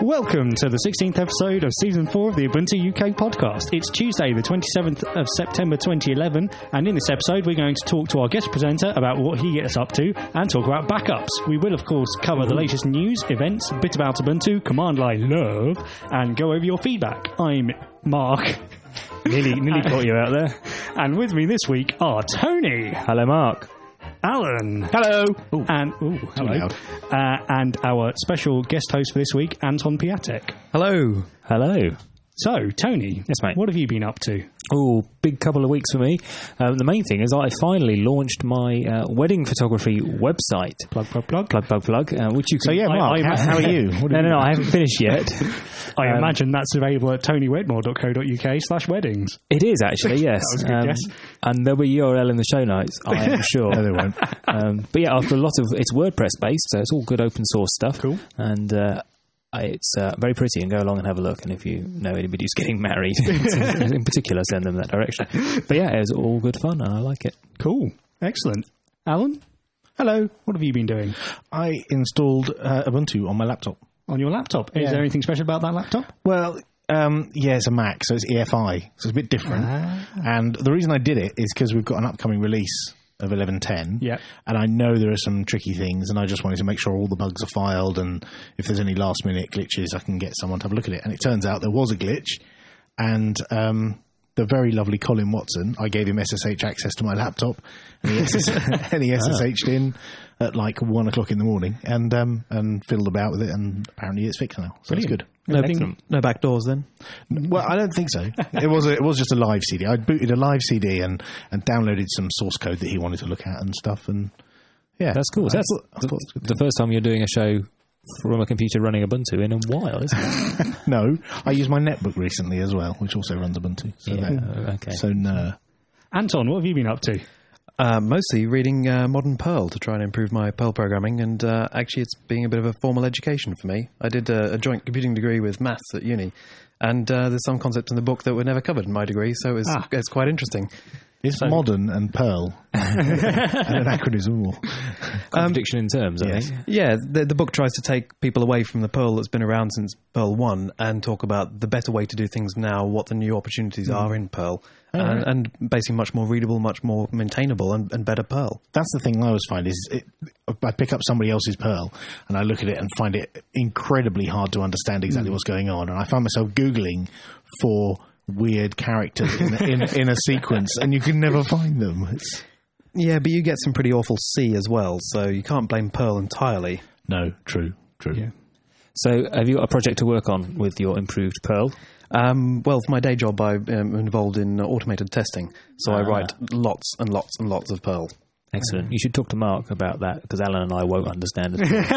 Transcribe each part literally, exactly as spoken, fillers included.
Welcome to the sixteenth episode of Season four of the Ubuntu U K podcast. It's Tuesday the twenty-seventh of September twenty eleven, and in this episode we're going to talk to our guest presenter about what he gets up to and talk about backups. We will of course cover the latest news, events, a bit about Ubuntu, command line love, and go over your feedback. I'm Mark. nearly nearly caught you out there. And with me this week are Tony. Hello, Mark. Alan. Hello. Ooh. And ooh, hello. Uh, and our special guest host for this week, Anton Piatek. Hello. Hello. So, Tony, yes, mate. What have you been up to? Oh, big couple of weeks for me. Um, the main thing is I finally launched my uh, wedding photography website. Plug, plug, plug. Plug, plug, plug. Uh, which you can... So, yeah, Mark, I, I, how, how are you? no, no, no, I haven't finished yet. I um, imagine that's available at tonywedmore.co.uk slash weddings. It is, actually, yes. That was a good um, guess. And there'll be a U R L in the show notes, I am sure. No, there won't. Um, but yeah, after a lot of... It's WordPress-based, so it's all good open source stuff. Cool. And... Uh, It's uh, very pretty, and go along and have a look. And if you know anybody who's getting married, in particular, send them that direction. But yeah, it was all good fun, and I like it. Cool. Excellent. Alan? Hello. What have you been doing? I installed uh, Ubuntu on my laptop. On your laptop? Is Yeah. there anything special about that laptop? Well, um, yeah, it's a Mac, so it's E F I, so it's a bit different. Ah. And the reason I did it is because we've got an upcoming release of eleven ten, Yeah. and I know there are some tricky things, and I just wanted to make sure all the bugs are filed, and if there's any last minute glitches, I can get someone to have a look at it. And it turns out there was a glitch, and um, the very lovely Colin Watson, I gave him S S H access to my laptop, and he, S S- and he S S H'd in at like one o'clock in the morning, and um, and fiddled about with it, and apparently it's fixed now, so Brilliant. it's good. No, Excellent. no back doors then? Well, I don't think so. It was a, it was just a live C D. I booted a live C D and, and downloaded some source code that he wanted to look at and stuff. And yeah, That's cool. I That's thought- I the, thought it was the first time you're doing a show from a computer running Ubuntu in a while, isn't it? good. No, I used my netbook recently as well, which also runs Ubuntu. So Yeah, that- okay. So no. Anton, what have you been up to? Uh, mostly reading uh, Modern Perl to try and improve my Perl programming, and uh, actually it's being a bit of a formal education for me. I did a, a joint computing degree with maths at uni, and uh, there's some concepts in the book that were never covered in my degree, so it's, Ah. it's quite interesting. Is modern and Perl an anachronism? Or? Contradiction in terms, I yes. think. Yeah, the, the book tries to take people away from the Perl that's been around since Perl one and talk about the better way to do things now, what the new opportunities are in Perl, Oh, and, right. and basically much more readable, much more maintainable, and, and better Perl. That's the thing I always find is it, I pick up somebody else's Perl and I look at it and find it incredibly hard to understand exactly what's going on. And I find myself Googling for weird characters in, in, in a sequence, and you can never find them. It's, Yeah, but you get some pretty awful C as well, so you can't blame Perl entirely. no, true, true. Yeah. So, have you got a project to work on with your improved Perl? Um, well, for my day job, I'm um, involved in uh, automated testing, so I Ah. write lots and lots and lots of Perl. Excellent. You should talk to Mark about that, because Alan and I won't understand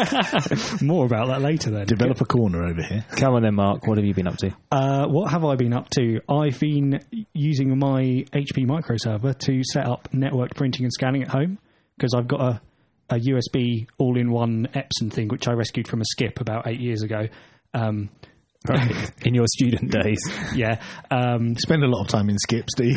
it. More about that later then. Developer corner over here. Come on then, Mark. What have you been up to? Uh, what have I been up to? I've been using my H P microserver to set up networked printing and scanning at home, because I've got a, a U S B all-in-one Epson thing, which I rescued from a skip about eight years ago. Um, Right. In your student days. yeah. Um, Spend a lot of time in skips, do you?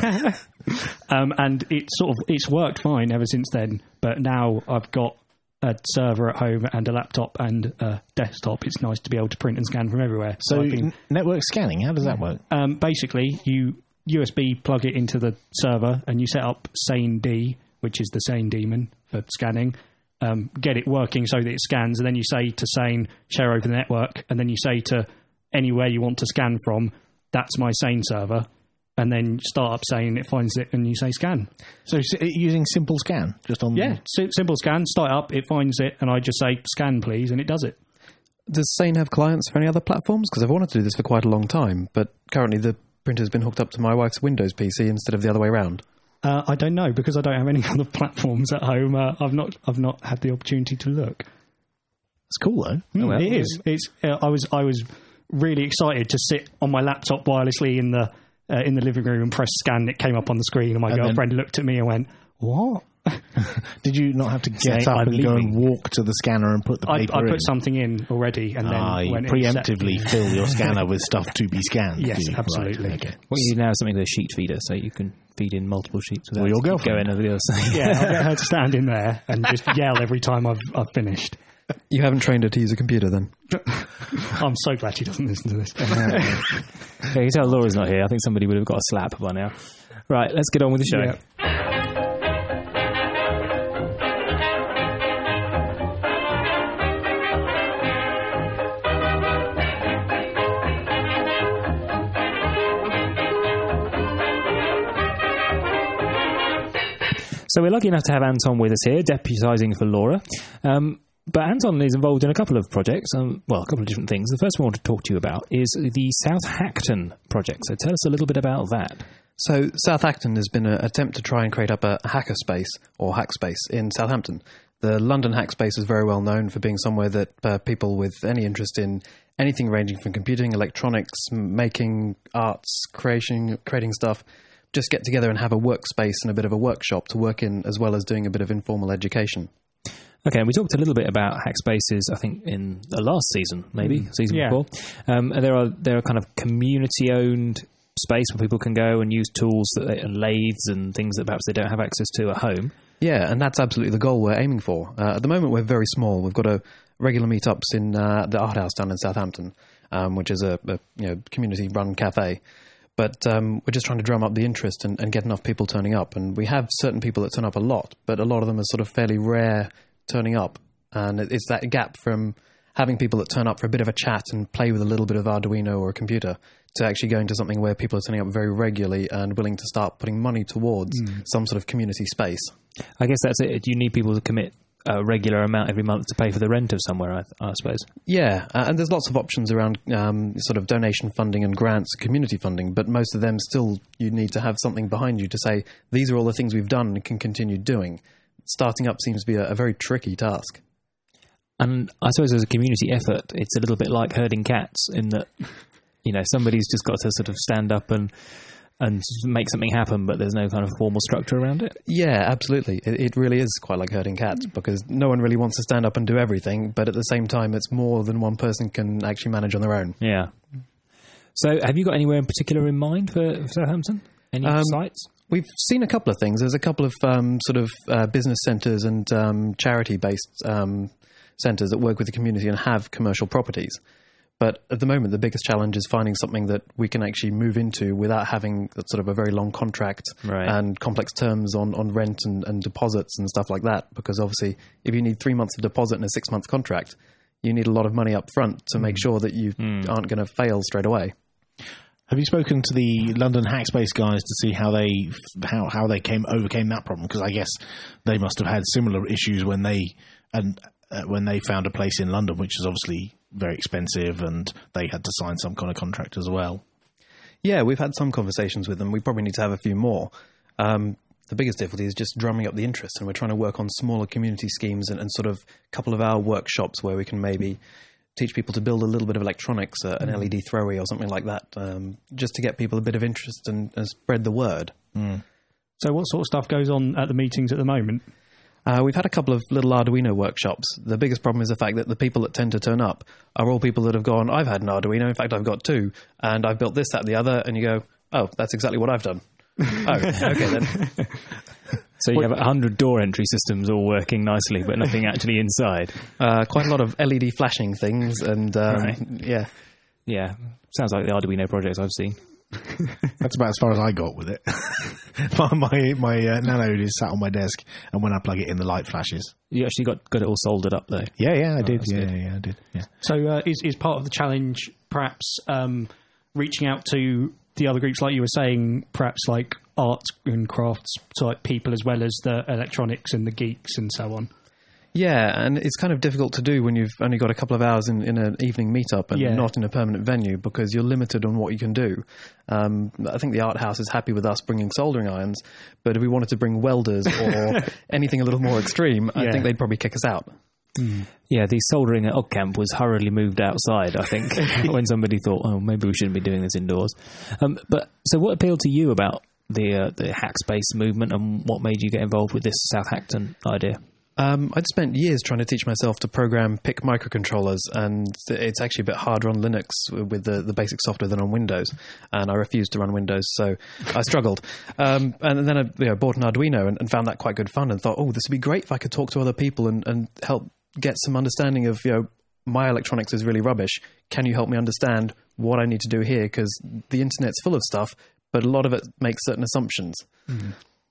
um, and it sort of it's worked fine ever since then. But now I've got a server at home and a laptop and a desktop. It's nice to be able to print and scan from everywhere. So, I've been- n- network scanning, how does that work? um, basically, you U S B plug it into the server and you set up SaneD, which is the Sane daemon for scanning. Um, get it working so that it scans, and then you say to Sane, share over the network, and then you say to anywhere you want to scan from, that's my Sane server, and then start up Sane, it finds it, and you say scan. So s- using simple scan, just on Yeah, si- simple scan, start up, it finds it, and I just say scan please, and it does it. Does Sane have clients for any other platforms? Because I've wanted to do this for quite a long time, but currently the printer's been hooked up to my wife's Windows P C instead of the other way around. Uh, I don't know, because I don't have any other platforms at home. Uh, I've not, I've not had the opportunity to look. It's cool though. Mm, well. it is. It's. Uh, I was. I was really excited to sit on my laptop wirelessly in the uh, in the living room and press scan. It came up on the screen, and my And then- girlfriend looked at me and went, "What?" Did you not have to get Saying, up "I'm and go and leaving." walk to the scanner and put the I, paper I in? put something in already, and then Ah, you went in set- preemptively fill your scanner with stuff to be scanned. Yes, do you? absolutely. Right, okay. What you need now is something with a sheet feeder, so you can feed in multiple sheets without Or your keep girlfriend. going over the other side. Yeah, I'll get her to stand in there and just yell every time I've I've finished. You haven't trained her to use a computer then? I'm so glad she doesn't listen to this. Yeah, you can tell Laura's not here. I think somebody would have got a slap by now. Right, let's get on with the show. Yeah. So we're lucky enough to have Anton with us here, deputising for Laura. Um, but Anton is involved in a couple of projects, um, well, a couple of different things. The first one I want to talk to you about is the South Hackton project. So tell us a little bit about that. So South Hackton has been an attempt to try and create up a hacker space, or hack space, in Southampton. The London hack space is very well known for being somewhere that uh, people with any interest in anything ranging from computing, electronics, making arts, creation, creating stuff, just get together and have a workspace and a bit of a workshop to work in, as well as doing a bit of informal education. Okay, and we talked a little bit about hack spaces, I think, in the last season, maybe, mm. season yeah. before. Um, and there are there are kind of community-owned space where people can go and use tools, that they, and lathes and things that perhaps they don't have access to at home. Yeah, and that's absolutely the goal we're aiming for. Uh, at the moment, we're very small. We've got a regular meetups in uh, the Art House down in Southampton, um, which is a, a you know community-run cafe. But um, we're just trying to drum up the interest and, and get enough people turning up. And we have certain people that turn up a lot, but a lot of them are sort of fairly rare turning up. And it's that gap from having people that turn up for a bit of a chat and play with a little bit of Arduino or a computer to actually going to something where people are turning up very regularly and willing to start putting money towards mm. some sort of community space. I guess that's it. You need people to commit a regular amount every month to pay for the rent of somewhere, I, I suppose. Yeah, uh, and there's lots of options around um, sort of donation funding and grants, community funding, but most of them still you need to have something behind you to say, these are all the things we've done and can continue doing. Starting up seems to be a, a very tricky task. And I suppose as a community effort, it's a little bit like herding cats in that, you know, somebody's just got to sort of stand up and and make something happen, but there's no kind of formal structure around it? Yeah, absolutely. It, it really is quite like herding cats, because no one really wants to stand up and do everything, but at the same time, it's more than one person can actually manage on their own. Yeah. So have you got anywhere in particular in mind for, for Southampton? Any um, sites? We've seen a couple of things. There's a couple of um, sort of uh, business centres and um, charity-based um, centres that work with the community and have commercial properties. But at the moment, the biggest challenge is finding something that we can actually move into without having sort of a very long contract right. and complex terms on, on rent and, and deposits and stuff like that. Because obviously, if you need three months of deposit and a six-month contract, you need a lot of money up front to make sure that you mm. aren't going to fail straight away. Have you spoken to the London Hackspace guys to see how they how, how they came overcame that problem? Because I guess they must have had similar issues when they and uh, when they found a place in London, which is obviously very expensive, and they had to sign some kind of contract as well. Yeah, we've had some conversations with them. We probably need to have a few more. Um, the biggest difficulty is just drumming up the interest, and we're trying to work on smaller community schemes and, and sort of a couple of our workshops where we can maybe teach people to build a little bit of electronics, uh, an mm. L E D thrower or something like that, um, just to get people a bit of interest and, and spread the word. Mm. So what sort of stuff goes on at the meetings at the moment? Uh, we've had a couple of little Arduino workshops. The biggest problem is the fact that the people that tend to turn up are all people that have gone, I've had an Arduino, in fact I've got two, and I've built this, that, the other, and you go, oh, that's exactly what I've done. Oh, okay then. So you have one hundred door entry systems all working nicely, but nothing actually inside. Uh, quite a lot of L E D flashing things, and um, right. yeah. Yeah, sounds like the Arduino projects I've seen. That's about as far as I got with it. my my, my uh, Nano is sat on my desk, and when I plug it in, the light flashes. You actually got, got it all soldered up, though? Yeah, yeah, I oh, did. Yeah, good. yeah, yeah, I did. Yeah. So uh, is, is part of the challenge perhaps um, reaching out to the other groups, like you were saying, perhaps like art and crafts type people, as well as the electronics and the geeks and so on? Yeah, and it's kind of difficult to do when you've only got a couple of hours in, in an evening meetup and yeah. not in a permanent venue, because you're limited on what you can do. Um, I think the Art House is happy with us bringing soldering irons, but if we wanted to bring welders or anything a little more extreme, yeah. I think they'd probably kick us out. Mm. Yeah, the soldering at OggCamp was hurriedly moved outside, I think, when somebody thought, oh, maybe we shouldn't be doing this indoors. Um, but so what appealed to you about the uh, the Hackspace movement, and what made you get involved with this South Hackton idea? Um, I'd spent years trying to teach myself to program P I C microcontrollers, and it's actually a bit harder on Linux with the, the basic software than on Windows, and I refused to run Windows, so I struggled. Um, and then I you know, bought an Arduino and, and found that quite good fun, and thought, oh, this would be great if I could talk to other people and, and help get some understanding of, you know, my electronics is really rubbish. Can you help me understand what I need to do here? Because the internet's full of stuff, but a lot of it makes certain assumptions. Mm.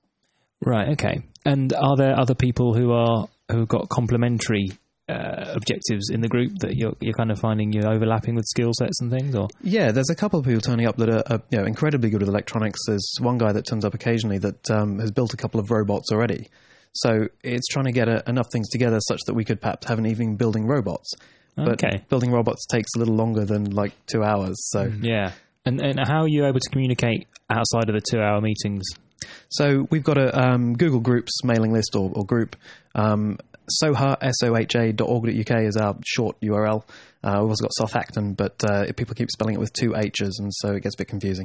Right. Okay. And are there other people who are who've got complementary uh, objectives in the group that you're you're kind of finding you're overlapping with skill sets and things? Or yeah, there's a couple of people turning up that are, are you know, incredibly good with electronics. There's one guy that turns up occasionally that um, has built a couple of robots already. So it's trying to get a, enough things together such that we could perhaps have an evening building robots. But okay. building robots takes a little longer than like two hours. So yeah, and and how are you able to communicate outside of the two-hour meetings? So we've got a um, Google Groups mailing list or, or group. Um, Soha, S O H A dot org dot U K is our short U R L. Uh, we've also got Southampton, but uh, people keep spelling it with two H's, and so it gets a bit confusing.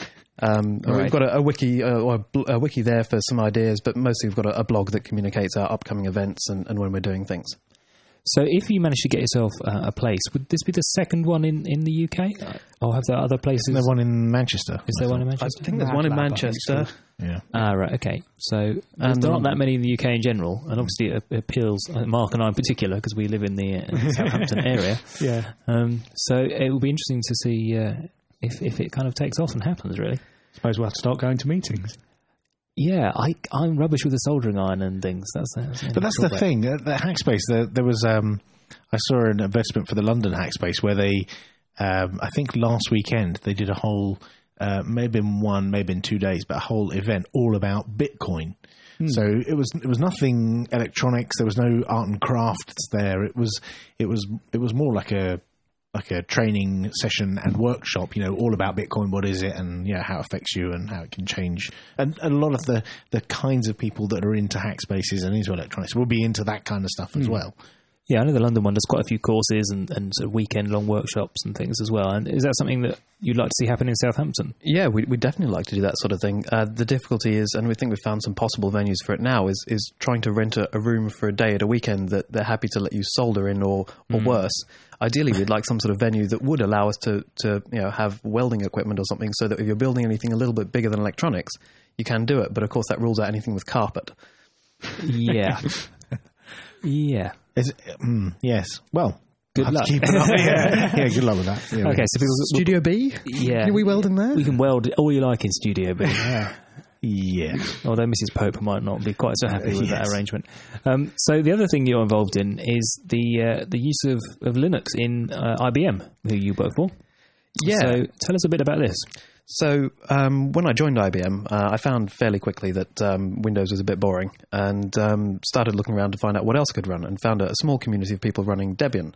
Um, right. We've got a, a wiki uh, or a, bl- a wiki there for some ideas, but mostly we've got a, a blog that communicates our upcoming events and, and when we're doing things. So if you manage to get yourself uh, a place, would this be the second one in, in the U K? Or have there other places? Isn't there one in Manchester? Is there one in Manchester? I think there's one in Manchester. Yeah. Ah, right, okay. So And there um, aren't that many in the U K in general, and obviously it appeals, uh, Mark and I in particular, because we live in the uh, Southampton area. Yeah. Um, so it will be interesting to see uh, if, if it kind of takes off and happens, really. Suppose we'll have to start going to meetings. Yeah, I, I'm rubbish with the soldering iron and things. That's, that's But that's the thing. At the Hackspace, there, there was... Um, I saw an advertisement for the London Hackspace where they, um, I think last weekend, they did a whole, uh, maybe in one, maybe in two days, but a whole event all about Bitcoin. Hmm. So it was it was nothing electronics. There was no art and crafts there. It was it was it was more like a like a training session and workshop. You know, all about Bitcoin. What is it, and yeah, how it affects you, and how it can change. And, and a lot of the the kinds of people that are into Hackspaces and into electronics will be into that kind of stuff as hmm. well. Yeah, I know the London one does quite a few courses and, and sort of weekend-long workshops and things as well. And is that something that you'd like to see happen in Southampton? Yeah, we we definitely like to do that sort of thing. Uh, the difficulty is, and we think we've found some possible venues for it now, is is trying to rent a, a room for a day at a weekend that they're happy to let you solder in, or or mm. worse. Ideally, we'd like some sort of venue that would allow us to, to you know have welding equipment or something, so that if you're building anything a little bit bigger than electronics, you can do it. But of course, that rules out anything with carpet. Yeah. Yeah. Is it, mm, yes. Well, good luck. Keep it up. yeah. yeah, good luck with that. Yeah, okay, so people, Studio B? Yeah. Can we weld in there? We can weld all you like in Studio B. Yeah. Yeah. Although Missus Pope might not be quite so happy with yes. that arrangement. Um, so the other thing you're involved in is the uh, the use of, of Linux in uh, I B M, who you work for. Yeah. So tell us a bit about this. So um, when I joined I B M, uh, I found fairly quickly that um, Windows was a bit boring, and um, started looking around to find out what else I could run, and found a small community of people running Debian.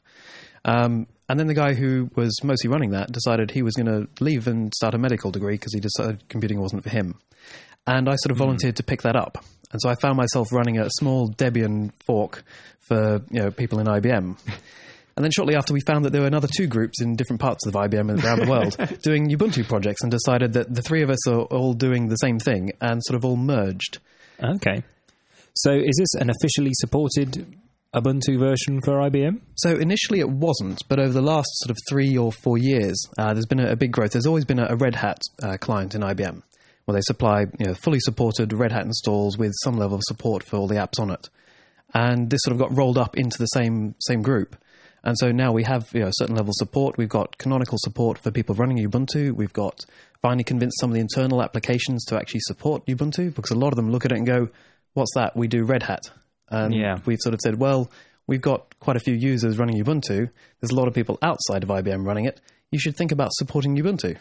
Um, and then the guy who was mostly running that decided he was going to leave and start a medical degree because he decided computing wasn't for him. And I sort of volunteered mm. to pick that up. And so I found myself running a small Debian fork for you know people in I B M. And then shortly after, we found that there were another two groups in different parts of I B M around the world doing Ubuntu projects, and decided that the three of us are all doing the same thing and sort of all merged. Okay. So is this an officially supported Ubuntu version for I B M? So initially it wasn't, but over the last sort of three or four years, uh, there's been a, a big growth. There's always been a, a Red Hat uh, client in I B M, where they supply you know, fully supported Red Hat installs with some level of support for all the apps on it. And this sort of got rolled up into the same same group. And so now we have you know, a certain level of support. We've got canonical support for people running Ubuntu. We've got finally convinced some of the internal applications to actually support Ubuntu, because a lot of them look at it and go, what's that? We do Red Hat. And yeah. we've sort of said, well, we've got quite a few users running Ubuntu. There's a lot of people outside of I B M running it. You should think about supporting Ubuntu.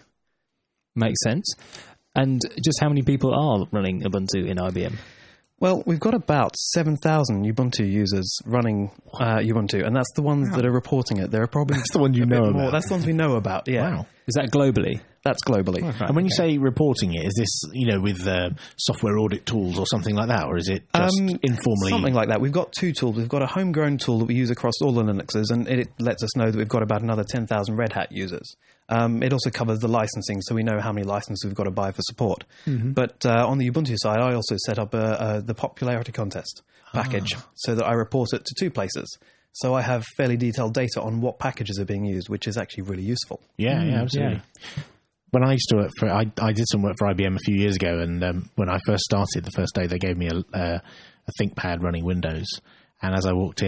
Makes sense. And just how many people are running Ubuntu in I B M? Well, we've got about seven thousand Ubuntu users running uh, Ubuntu, and that's the ones wow. that are reporting it. There are probably that's the one you know more. about. That's the ones we know about, yeah. Wow. Is that globally? That's globally. Oh, right. And when okay. you say reporting it, is this, you know, with uh, software audit tools or something like that, or is it just um, informally? Something like that. We've got two tools. We've got a homegrown tool that we use across all the Linuxes, and it lets us know that we've got about another ten thousand Red Hat users. Um, it also covers the licensing, so we know how many licenses we've got to buy for support. Mm-hmm. But uh, on the Ubuntu side, I also set up a, a, the popularity contest package ah. so that I report it to two places. So I have fairly detailed data on what packages are being used, which is actually really useful. Yeah, mm, yeah, absolutely. Yeah. When I used to work for, I, I did some work for I B M a few years ago, and um, when I first started, the first day they gave me a, uh, a ThinkPad running Windows, and as I walked in,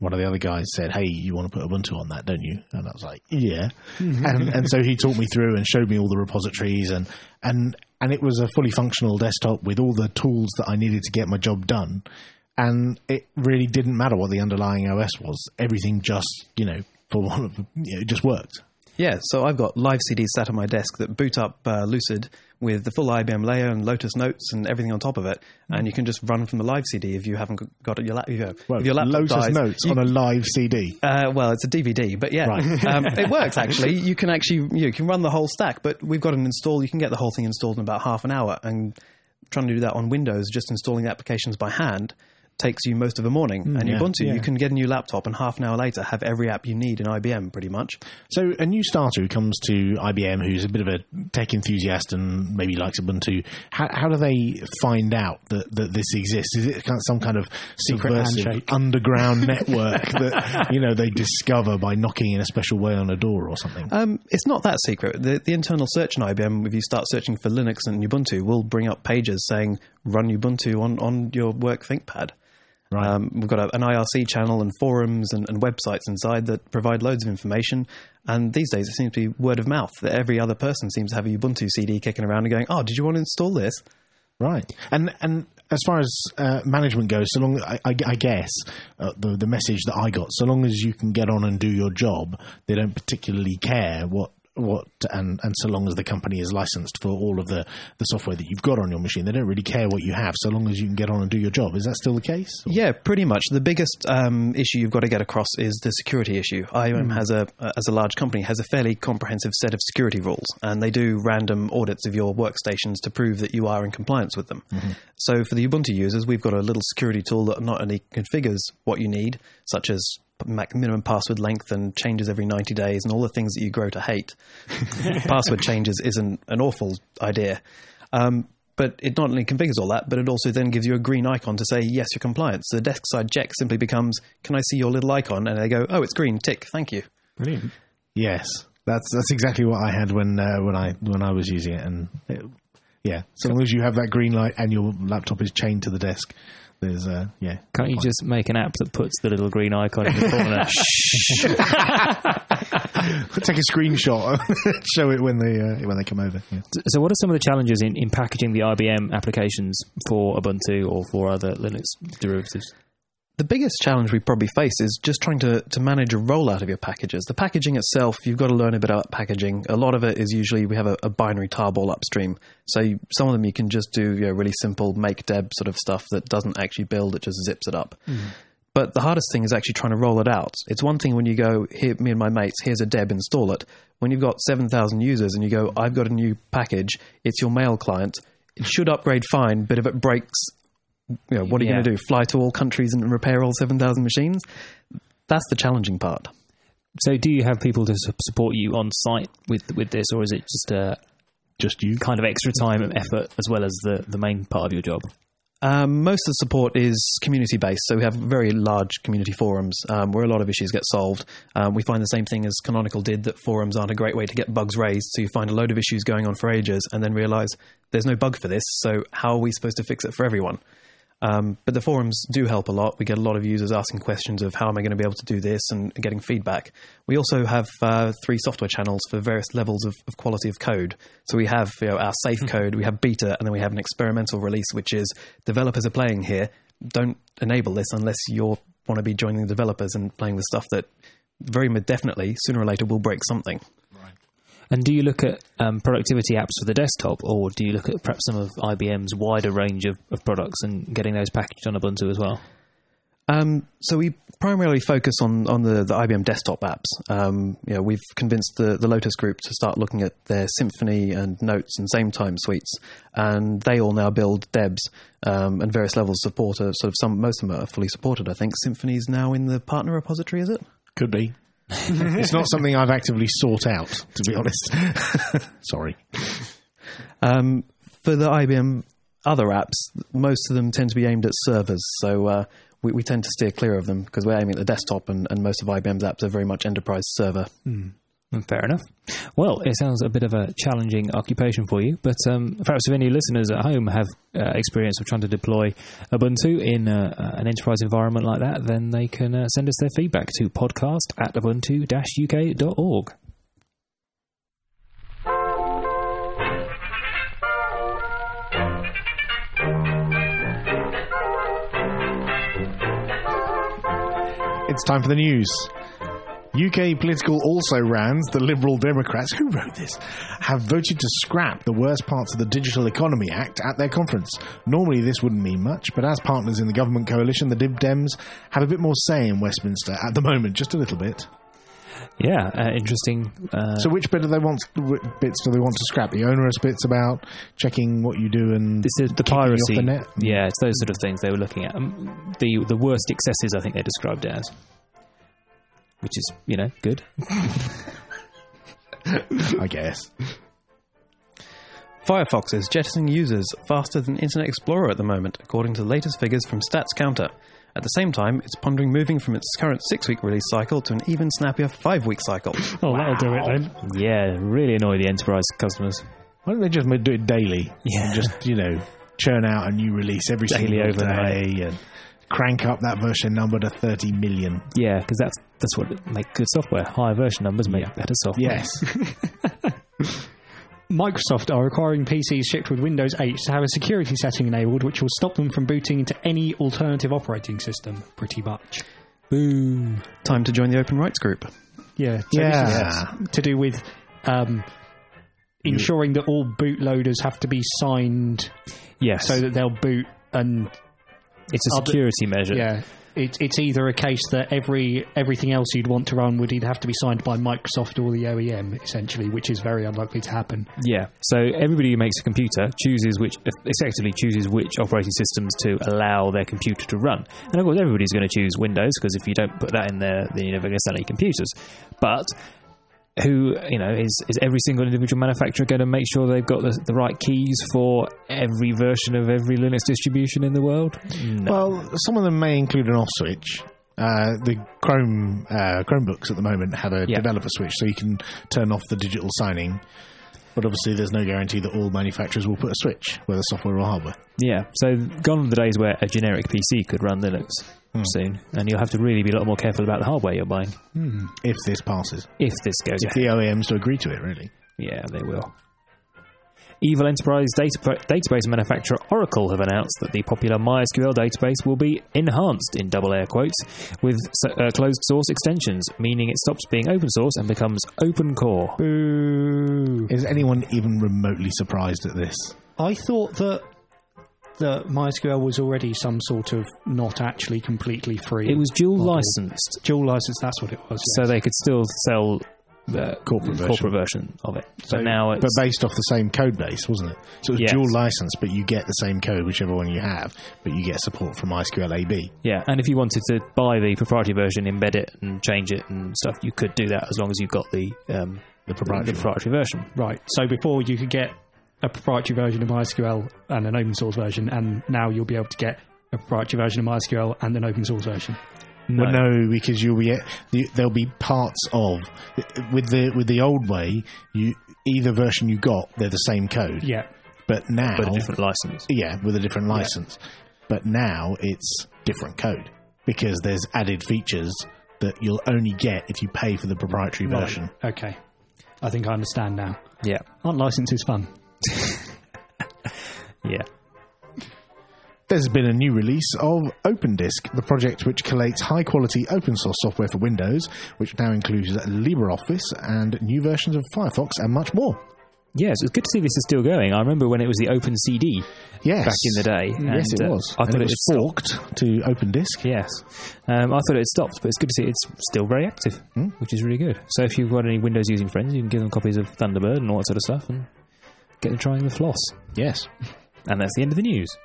one of the other guys said, "Hey, you want to put Ubuntu on that, don't you?" And I was like, "Yeah." and and so he talked me through and showed me all the repositories, and and and it was a fully functional desktop with all the tools that I needed to get my job done. And it really didn't matter what the underlying O S was. Everything just, you know, for one of, you know, it just worked. Yeah, so I've got live C Ds sat on my desk that boot up uh, Lucid with the full I B M layer and Lotus Notes and everything on top of it, and you can just run from the live C D if you haven't got it. Your, lap, you know, Well, if your laptop Lotus dies, Notes you, on a live C D. Uh, well, it's a D V D, but yeah, Right. um, it works actually. You can actually you can run the whole stack, but we've got an install. You can get the whole thing installed in about half an hour, and trying to do that on Windows, just installing the applications by hand, takes you most of a morning. Mm, and yeah, Ubuntu, yeah. you can get a new laptop and half an hour later have every app you need in I B M pretty much. So a new starter who comes to I B M who's a bit of a tech enthusiast and maybe likes Ubuntu, how, how do they find out that, that this exists? Is it kind of some kind of subversive handshake. underground network that, you know, they discover by knocking in a special way on a door or something? Um, it's not that secret. The, the internal search in I B M, if you start searching for Linux and Ubuntu, will bring up pages saying run Ubuntu on, on your work ThinkPad. Right. Um, we've got a, an I R C channel and forums and, and websites inside that provide loads of information. And these days it seems to be word of mouth that every other person seems to have a Ubuntu C D kicking around and going, oh, did you want to install this? Right. And and as far as uh, management goes, so long, I, I, I guess, uh, the, the message that I got, so long as you can get on and do your job, they don't particularly care what what and and so long as the company is licensed for all of the the software that you've got on your machine, they don't really care what you have so long as you can get on and do your job. Is that still the case? Or? Yeah, pretty much. The biggest um, issue you've got to get across is the security issue. I B M mm. has a as a large company has a fairly comprehensive set of security rules, and they do random audits of your workstations to prove that you are in compliance with them. Mm-hmm. So for the Ubuntu users, we've got a little security tool that not only configures what you need, such as minimum password length and changes every ninety days and all the things that you grow to hate. Password changes isn't an awful idea. Um, but it not only configures all that, but it also then gives you a green icon to say, yes, you're compliant. So the desk side check simply becomes, can I see your little icon? And they go, oh, it's green, tick, thank you. Brilliant. Yes. That's that's exactly what I had when uh, when I when I was using it. And it, yeah, so long as you have that green light and your laptop is chained to the desk, there's, uh, yeah. Can't you fine. just make an app that puts the little green icon in the corner? Take a screenshot, show it when they uh, when they come over. Yeah. So what are some of the challenges in, in packaging the I B M applications for Ubuntu or for other Linux derivatives? The biggest challenge we probably face is just trying to, to manage a rollout of your packages. The packaging itself, you've got to learn a bit about packaging. A lot of it is usually we have a, a binary tarball upstream. So you, some of them you can just do, you know, really simple make deb sort of stuff that doesn't actually build, it just zips it up. Mm. But the hardest thing is actually trying to roll it out. It's one thing when you go, here, me and my mates, here's a deb, install it. When you've got seven thousand users and you go, I've got a new package, it's your mail client, it should upgrade fine, but if it breaks, you know, what are you yeah. going to do? Fly to all countries and repair all seven thousand machines? That's the challenging part. So do you have people to su- support you on site with with this, or is it just a just you kind of extra time and effort as well as the, the main part of your job? Um, most of the support is community-based, so we have very large community forums um, where a lot of issues get solved. Um, we find the same thing as Canonical did, that forums aren't a great way to get bugs raised, so you find a load of issues going on for ages and then realise there's no bug for this, so how are we supposed to fix it for everyone? Um, but the forums do help a lot. We get a lot of users asking questions of how am I going to be able to do this and getting feedback. We also have uh, three software channels for various levels of, of quality of code. So we have, you know, our safe mm-hmm. code, we have beta, and then we have an experimental release, which is developers are playing here. Don't enable this unless you want to be joining the developers and playing the stuff that very definitely, sooner or later, will break something. And do you look at um, productivity apps for the desktop, or do you look at perhaps some of I B M's wider range of, of products and getting those packaged on Ubuntu as well? Um, so we primarily focus on, on the, the I B M desktop apps. Um, you know, we've convinced the, the Lotus group to start looking at their Symfony and Notes and Same Time suites, and they all now build debs um, and various levels of support. Are sort of some, most of them are fully supported. I think Symfony's now in the partner repository. Is it? Could be. It's not something I've actively sought out, to be honest. Sorry. Um, for the I B M other apps, most of them tend to be aimed at servers, so uh, we, we tend to steer clear of them because we're aiming at the desktop, and, and most of I B M's apps are very much enterprise server. Mm. Fair enough. Well, it sounds a bit of a challenging occupation for you, but um, perhaps if any listeners at home have uh, experience of trying to deploy Ubuntu in uh, an enterprise environment like that, then they can uh, send us their feedback to podcast at ubuntu dash u k dot org. It's time for the news. U K political also-rans, the Liberal Democrats, who wrote this, have voted to scrap the worst parts of the Digital Economy Act at their conference. Normally this wouldn't mean much, but as partners in the government coalition, the Lib Dems have a bit more say in Westminster at the moment, just a little bit. Yeah, uh, interesting. Uh, so which bit do they want? Which bits do they want to scrap? The onerous bits about checking what you do and It's the, the kicking you off piracy. the net? Yeah, it's those sort of things they were looking at. Um, the the worst excesses, I think they described it as, which is, you know, good. I guess. Firefox is jettisoning users faster than Internet Explorer at the moment, according to latest figures from StatsCounter. At the same time, it's pondering moving from its current six-week release cycle to an even snappier five-week cycle. Oh, wow. That'll do it then. Yeah, really annoy the enterprise customers. Why don't they just do it daily? Yeah. And just, you know, churn out a new release every Daily single overnight. day and crank up that version number to thirty million. Yeah, because that's that's what makes good software. Higher version numbers make better software. Yes. Microsoft are requiring P Cs shipped with Windows eight to have a security setting enabled which will stop them from booting into any alternative operating system, pretty much. Boo. Time to join the Open Rights Group. Yeah. So Yeah. This is to do with um, ensuring that all bootloaders have to be signed Yes. so that they'll boot and... It's a Other- security measure. Yeah. It, it's either a case that every everything else you'd want to run would either have to be signed by Microsoft or the O E M, essentially, which is very unlikely to happen. Yeah. So everybody who makes a computer chooses which, effectively chooses which operating systems to allow their computer to run. And of course, everybody's going to choose Windows, because if you don't put that in there, then you're never going to sell any computers. But who, you know, is, is every single individual manufacturer going to make sure they've got the, the right keys for every version of every Linux distribution in the world? No. Well, some of them may include an off switch. Uh, the Chrome uh, Chromebooks at the moment have a Yeah. developer switch, so you can turn off the digital signing. But obviously, there's no guarantee that all manufacturers will put a switch, whether software or hardware. Yeah, so gone are the days where a generic P C could run Linux soon, and you'll have to really be a lot more careful about the hardware you're buying If this passes, if this goes if ahead. the O E Ms to agree to it, really. Yeah, they will. Evil Enterprise data, database manufacturer Oracle have announced that the popular MySQL database will be enhanced, in double air quotes, with uh, closed source extensions, meaning it stops being open source and becomes open core. Boo. Is anyone even remotely surprised at this? I thought that that MySQL was already some sort of not actually completely free. It was dual model. licensed, Dual license, that's what it was. so they could still sell the Corporate version. corporate version of it. So- but now it's... But based off the same code base, wasn't it? So it was Yes. dual license, but you get the same code, whichever one you have, but you get support from MySQL A B. Yeah, and if you wanted to buy the proprietary version, embed it and change it and stuff, you could do that as long as you got the um, The proprietary the proprietary version. Right. So before you could get a proprietary version of MySQL and an open source version, and now you'll be able to get a proprietary version of MySQL and an open source version. No. Well, no, because you'll be there'll be parts of with the with the old way. You either version you got, they're the same code. Yeah. But now, But a different license. yeah, with a different license. But now it's different code because there's added features that you'll only get if you pay for the proprietary version. Right. Okay. I think I understand now. Yeah. Aren't licenses fun? Yeah. There's been a new release of OpenDisk, the project which collates high-quality open-source software for Windows, which now includes LibreOffice and new versions of Firefox and much more. Yes, it's good to see this is still going. I remember when it was the Open C D Yes. back in the day. Yes, and, it uh, was. I And thought it it was had forked to OpenDisk. Yes. Um, I thought it had stopped, but it's good to see it's still very active, Hmm. which is really good. So if you've got any Windows using friends, you can give them copies of Thunderbird and all that sort of stuff and get them trying the floss. Yes. And that's the end of the news.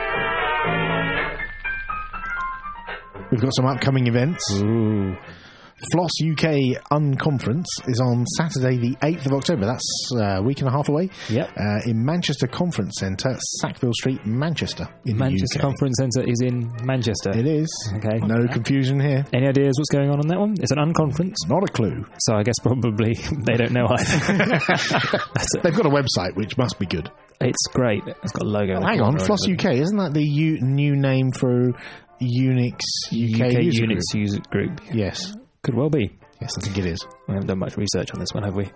We've got some upcoming events. Ooh. Floss U K Unconference is on Saturday the eighth of October. That's uh, a week and a half away. Yep. Uh, in Manchester Conference Centre, Sackville Street, Manchester. In Manchester the U K. Conference Centre is in Manchester. It is. Okay. No confusion here. Any ideas what's going on on that one? It's an unconference, Not a clue. so I guess probably they don't know either. That's it. They've got a website, which must be good. It's great. It's got a logo. in the Hang on, corner Floss of it. U K, isn't that the U- new name for Unix U K, U K user Unix group? user group. Yes. Could well be. Yes, I think it is. We haven't done much research on this one, have we?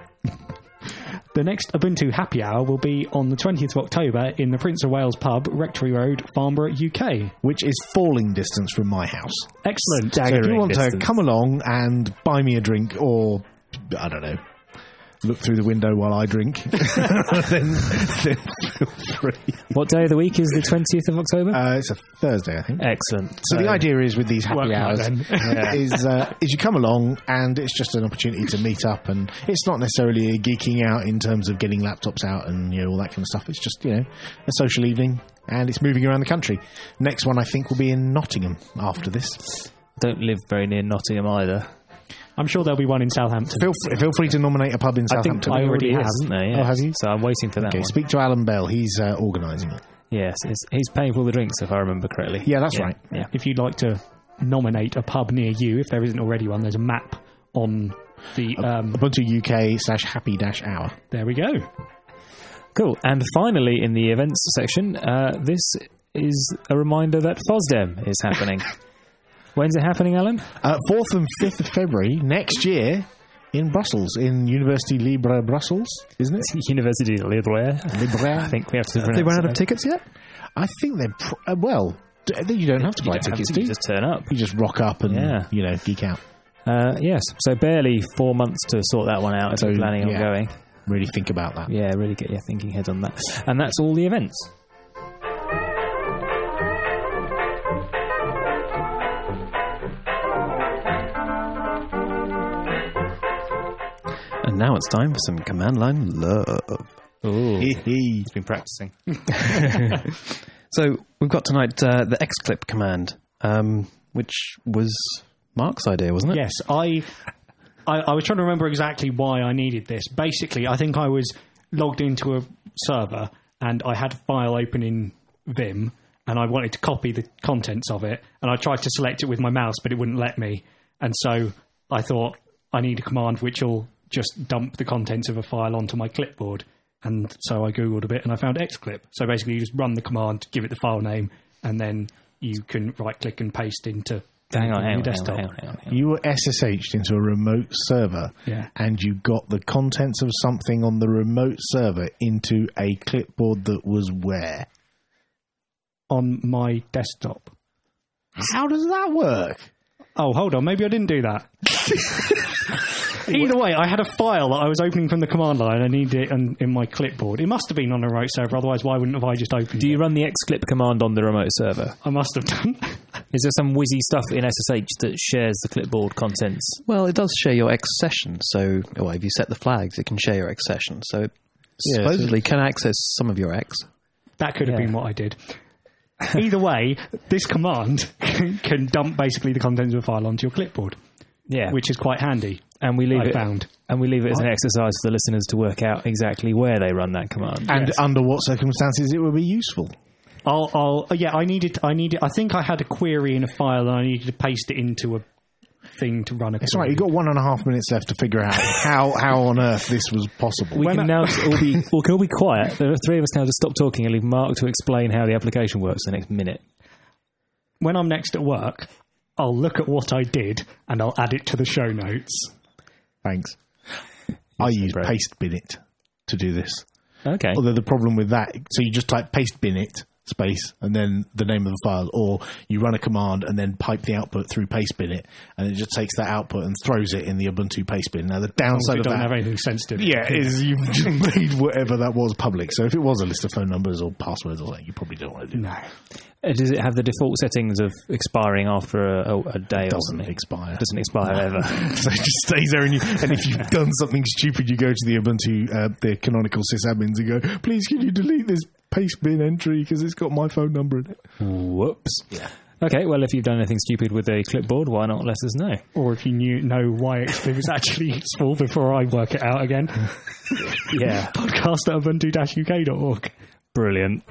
The next Ubuntu Happy Hour will be on the twentieth of October in the Prince of Wales pub, Rectory Road, Farnborough, U K. Which is falling distance from my house. Excellent. So if you Staggering want to distance. come along and buy me a drink or, I don't know, look through the window while I drink, then, then feel free. What day of the week is the twentieth of October? Uh, it's a Thursday, I think. Excellent. So the idea is with these happy Work night hours then. is uh, is you come along and it's just an opportunity to meet up, and it's not necessarily a geeking out in terms of getting laptops out and you know all that kind of stuff. It's just you know a social evening, and it's moving around the country. Next one I think will be in Nottingham after this. Don't live very near Nottingham either. I'm sure there'll be one in Southampton. Feel free, feel free to nominate a pub in I think Southampton. I already already have, has. hasn't there? Yeah. Oh, has he? So I'm waiting for that Okay, one. speak to Alan Bell. He's uh, organising it. Yes, it's, he's paying for all the drinks, if I remember correctly. Yeah, that's right. Yeah. If you'd like to nominate a pub near you, if there isn't already one, there's a map on the... Um, Ubuntu U K slash happy dash hour. there we go. Cool. And finally, in the events section, uh, this is a reminder that FOSDEM is happening. When's it happening, Alan? Uh, fourth and fifth of February next year in Brussels, in University Libre Brussels, isn't it? University of Libre. Libre. I think we have to. Have they pronounce run out it. of tickets yet? I think they're pr- uh, well. D- you don't have to You buy don't have tickets, to, do you you? just turn up. You just rock up and Yeah. you know geek out. Uh, yes. So barely four months to sort that one out if So, you're planning on yeah. going. Really think about that. Yeah, really get your thinking head on that. And that's all the events. And now it's time for some command line love. Ooh. Hee hee. He's been practicing. So we've got tonight uh, the xclip command, um, which was Mark's idea, wasn't it? Yes, I, I I was trying to remember exactly why I needed this. Basically, I think I was logged into a server and I had a file open in Vim and I wanted to copy the contents of it, and I tried to select it with my mouse, but it wouldn't let me. And so I thought I need a command which will just dump the contents of a file onto my clipboard. And so I Googled a bit and I found xclip. So basically you just run the command, give it the file name, and then you can right click and paste into Hang on, your hang on, desktop. hang on, hang on, hang on. You were S S H'd into a remote server, Yeah. and you got the contents of something on the remote server into a clipboard that was where? On my desktop. How does that work? Oh, hold on. Maybe I didn't do that. Either way, I had a file that I was opening from the command line. I needed it in, in my clipboard. It must have been on a remote server. Otherwise, why wouldn't have I just opened Do you it? run the xclip command on the remote server? I must have done. Is there some whizzy stuff in S S H that shares the clipboard contents? Well, it does share your X session, so well, if you set the flags, it can share your X session. So it Yeah, supposedly can access some of your X. That could have Yeah. been what I did. Either way, this command can dump basically the contents of a file onto your clipboard, Yeah, which is quite handy. and we leave I it found. and we leave it as an exercise for the listeners to work out exactly where they run that command. And Yes. under what circumstances it would be useful? I'll, I'll, uh, yeah, I needed, I needed, I think I had a query in a file and I needed to paste it into a thing to run a It's query. right. You've got one and a half minutes left to figure out how, how on earth this was possible. We When can I- now all be we can all be quiet. There are three of us now to stop talking and leave Mark to explain how the application works the next minute. When I'm next at work, I'll look at what I did and I'll add it to the show notes. Thanks. I use great. paste binit to do this. Okay. Although the problem with that, so you just type paste binit space and then the name of the file, or you run a command and then pipe the output through paste binit, and it just takes that output and throws it in the Ubuntu paste bin. Now the As long as downside it of doesn't that, have anything sensitive. yeah, is you've just made whatever that was public. So if it was a list of phone numbers or passwords or something, you probably don't want to do that. No. Uh, Does it have the default settings of expiring after a, a, a day It or doesn't something? expire. Doesn't expire ever. So it just stays there, and, you, and if you've done something stupid, you go to the Ubuntu, uh, the canonical sysadmins, and go, "Please, can you delete this paste bin entry because it's got my phone number in it?" Whoops. Yeah. Okay, well, if you've done anything stupid with a clipboard, why not let us know? Or if you knew know why Xfig is actually useful before I work it out again. Yeah. Podcast at ubuntu dash u k dot org. Brilliant.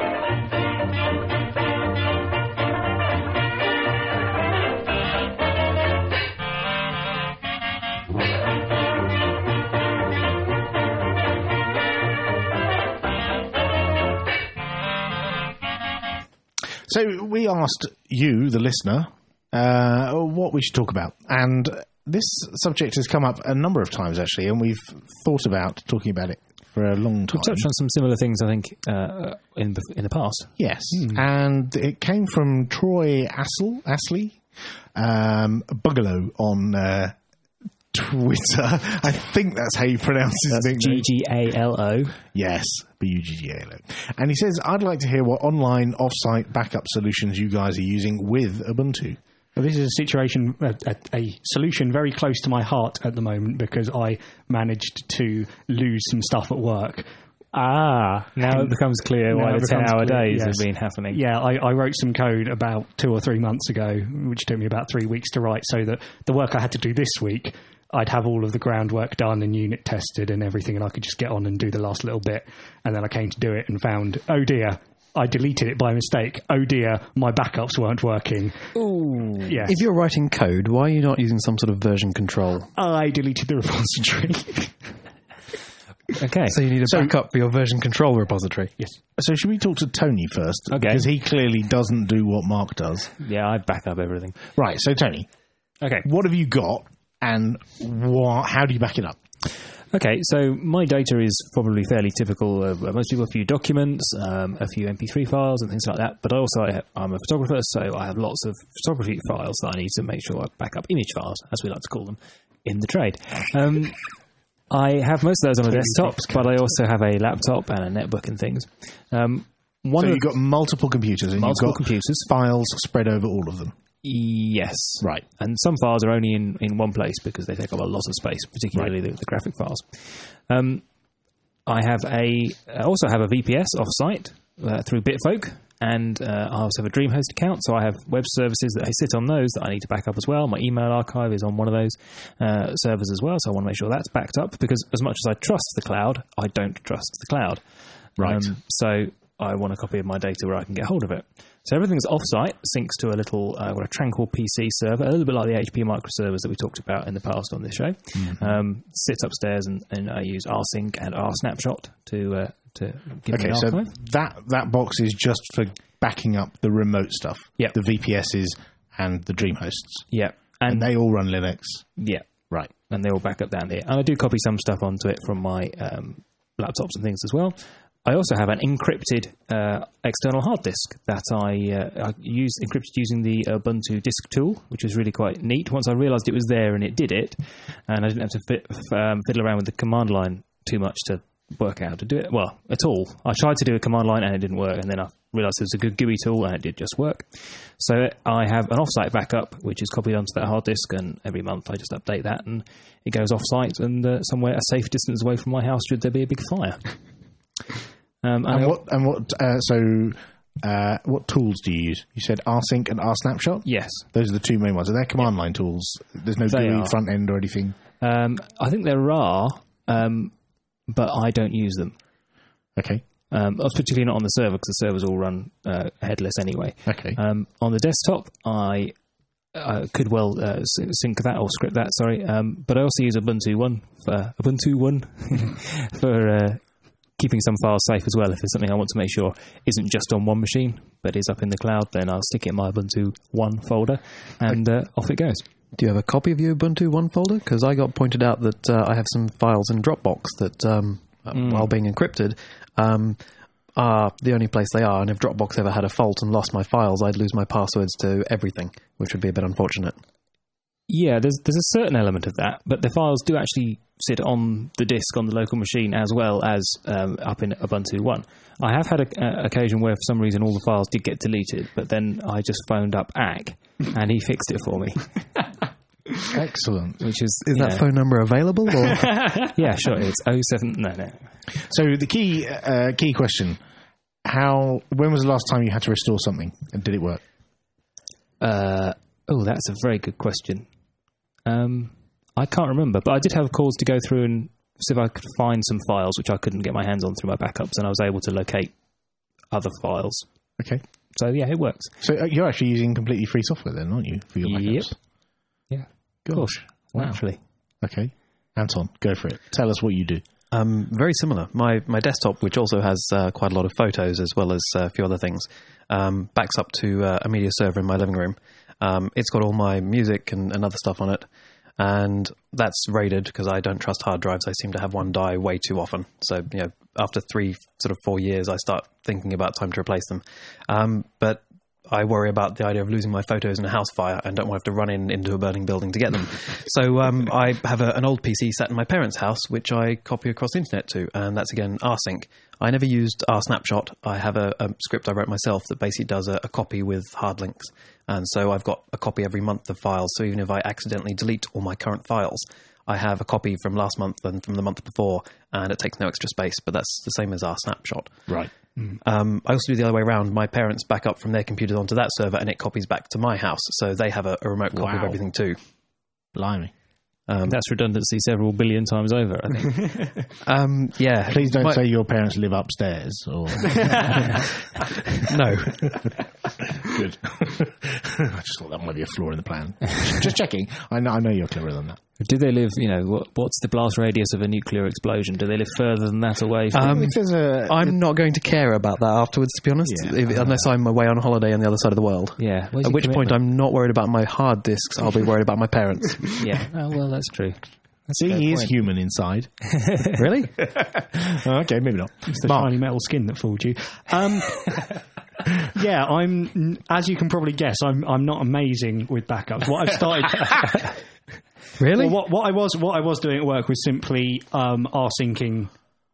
So we asked you, the listener, uh, what we should talk about. And this subject has come up a number of times, actually, and we've thought about talking about it for a long time. We've touched on some similar things, I think, uh, in in the past. Yes. Mm. And it came from Troy Assel, Astley, um, Bugalo on uh, Twitter. I think that's how you pronounce his That's nickname. G G A L O. Yes, B U G G A L O. And he says, I'd like to hear what online off-site backup solutions you guys are using with Ubuntu. Well, this is a situation, a, a, a solution very close to my heart at the moment because I managed to lose some stuff at work. Ah, now it becomes clear Now why it the becomes ten-hour clear, days yes. have been happening. Yeah, I, I wrote some code about two or three months ago, which took me about three weeks to write, so that the work I had to do this week, I'd have all of the groundwork done and unit tested and everything, and I could just get on and do the last little bit. And then I came to do it and found, oh dear, I deleted it by mistake. Oh dear, my backups weren't working. Ooh. Yes. If you're writing code, why are you not using some sort of version control? I deleted the repository. Okay. So you need a So- backup for your version control repository. Yes. So should we talk to Tony first? Okay. Because he clearly doesn't do what Mark does. Yeah, I back up everything. Right, so Tony, Okay. what have you got and wha- how do you back it up? Okay, so my data is probably fairly typical of uh, most people, a few documents, um, a few M P three files and things like that, but also I have, I'm a photographer, so I have lots of photography files that I need to make sure I back up image files, as we like to call them, in the trade. Um, I have most of those on a desktop, but I also have a laptop and a netbook and things. Um, one So of you've got multiple computers and multiple you've got computers. files spread over all of them. Yes. Right. And some files are only in, in one place because they take up a lot of space, particularly the, the graphic files. Um, I have a I also have a V P S offsite uh, through Bitfolk, and uh, I also have a DreamHost account, so I have web services that I sit on those that I need to back up as well. My email archive is on one of those uh, servers as well, so I want to make sure that's backed up, because as much as I trust the cloud, I don't trust the cloud. Right. Um, so I want a copy of my data where I can get hold of it. So everything's offsite, syncs to a little uh, a Tranquil P C server, a little bit like the H P microservers that we talked about in the past on this show. Mm-hmm. Um, sits upstairs, and, and I use rsync and rsnapshot to uh, to give Okay, me an so archive. that, that box is just for backing up the remote stuff. Yep. The V P Ss and the DreamHosts. Yeah, And, and they all run Linux. yeah, Right. and they all back up down here. And I do copy some stuff onto it from my um, laptops and things as well. I also have an encrypted uh, external hard disk that I, uh, I use encrypted using the Ubuntu disk tool, which is really quite neat. Once I realised it was there and it did it, and I didn't have to fit, um, fiddle around with the command line too much to work out how to do it. Well, at all. I tried to do a command line and it didn't work, and then I realised it was a good G U I tool and it did just work. So I have an offsite backup which is copied onto that hard disk, and every month I just update that and it goes offsite and uh, somewhere a safe distance away from my house should there be a big fire. Um, and And I- what, and what, uh, so, uh, what tools do you use? You said rsync and rsnapshot? yes. Those are the two main ones. Are they command line tools? There's no They G U I are. front end or anything? Um, I think there are, um, but I don't use them. Okay. Um, particularly not on the server, because the servers all run uh, headless anyway. Okay. Um, on the desktop, I uh, could well uh, sy- sync that or script that. Sorry, um, but I also use Ubuntu One for Ubuntu One for uh, keeping some files safe as well. If there's something I want to make sure isn't just on one machine but is up in the cloud, then I'll stick it in my Ubuntu One folder, and uh, off it goes. Do you have a copy of your Ubuntu One folder? Because I got pointed out that uh, I have some files in Dropbox that, um, mm. while being encrypted, um, are the only place they are. And if Dropbox ever had a fault and lost my files, I'd lose my passwords to everything, which would be a bit unfortunate. Yeah, there's there's a certain element of that, but the files do actually sit on the disk on the local machine as well as um, up in Ubuntu One. I have had an occasion where for some reason all the files did get deleted, but then I just phoned up A C and he fixed it for me. Excellent. Which is Is you that know, phone number available? Or? yeah, sure. It's oh seven No, no. So the key uh, key question: How? When was the last time you had to restore something, and did it work? Uh, oh, that's a very good question. Um, I can't remember, but I did have calls to go through and see if I could find some files which I couldn't get my hands on through my backups, and I was able to locate other files. Okay. So, yeah, it works. So uh, you're actually using completely free software then, aren't you, for your backups? Yep. Yeah. Gosh. Of course. Wow. Naturally. Okay. Anton, go for it. Tell us what you do. Um, very similar. My my desktop, which also has uh, quite a lot of photos as well as uh, a few other things, um, backs up to uh, a media server in my living room. Um, it's got all my music and, and other stuff on it, and that's raided because I don't trust hard drives. I seem to have one die way too often. So, you know, after three, sort of four years, I start thinking about time to replace them. Um, but I worry about the idea of losing my photos in a house fire and don't want to have to run in into a burning building to get them. So um, I have a, an old P C sat in my parents' house, which I copy across the internet to, and that's, again, rsync. I never used rsnapshot. I have a, a script I wrote myself that basically does a, a copy with hard links. And so I've got a copy every month of files, so even if I accidentally delete all my current files, I have a copy from last month and from the month before, and it takes no extra space, but that's the same as rsnapshot. Right. Mm. Um, I also do the other way around. My parents back up from their computers onto that server, and it copies back to my house, so they have a, a remote copy Wow. of everything too. Blimey. Um, That's redundancy several billion times over, I think. um, yeah. Please don't My- say your parents live upstairs. Or No. Good. I just thought that might be a flaw in the plan. Just checking. I know, I know you're cleverer than that. Do they live, you know, what, what's the blast radius of a nuclear explosion? Do they live further than that away from... Um, If there's a, I'm not going to care about that afterwards, to be honest, Yeah. if, unless I'm away on holiday on the other side of the world. yeah. Where's At your which point commitment? I'm not worried about my hard disks, I'll be worried about my parents. Yeah. Oh, well, that's true. That's a See, fair he is point. human inside. Really? Oh, okay, maybe not. It's the Mark. shiny metal skin that fooled you. Um, yeah, I'm. As you can probably guess, I'm. I'm not amazing with backups. What I've started. Really? Well, what, what I was. What I was doing at work was simply um, arsyncing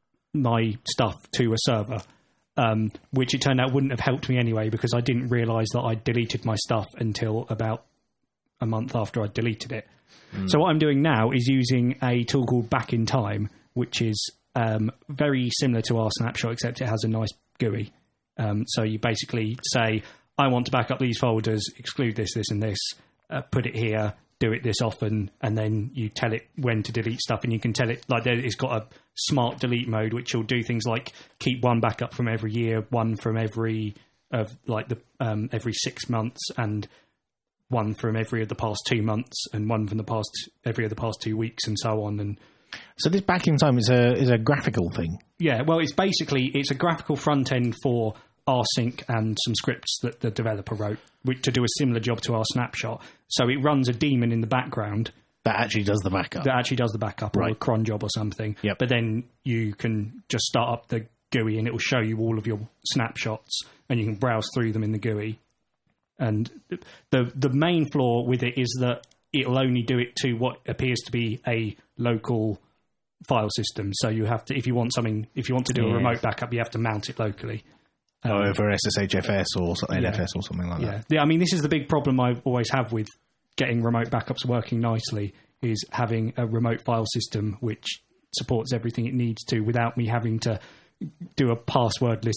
my stuff to a server, um, which it turned out wouldn't have helped me anyway because I didn't realise that I deleted my stuff until about a month after I deleted it. Mm. So what I'm doing now is using a tool called Back in Time, which is um, very similar to rsnapshot, except it has a nice G U I. Um, so you basically say, I want to back up these folders, exclude this, this, and this, uh, put it here, do it this often, and then you tell it when to delete stuff, and you can tell it, like, it's got a smart delete mode, which will do things like keep one backup from every year, one from every, of like the um, every six months, and one from every of the past two months, and one from the past every of the past two weeks, and so on. And So this back in time is a is a graphical thing. yeah, well, it's basically it's a graphical front end for rsync and some scripts that the developer wrote which, to do a similar job to rsnapshot. So it runs a daemon in the background That actually does the backup. that actually does the backup, or Right. a cron job or something. Yep. But then you can just start up the G U I and it will show you all of your snapshots, and you can browse through them in the G U I. And the the main flaw with it is that it'll only do it to what appears to be a local file system. So you have to, if you want something, if you want to do Yeah. a remote backup, you have to mount it locally. Um, or over S S H F S or something, Yeah. N F S or something like yeah, that. yeah. I mean, this is the big problem I always have with getting remote backups working nicely, is having a remote file system which supports everything it needs to without me having to do a passwordless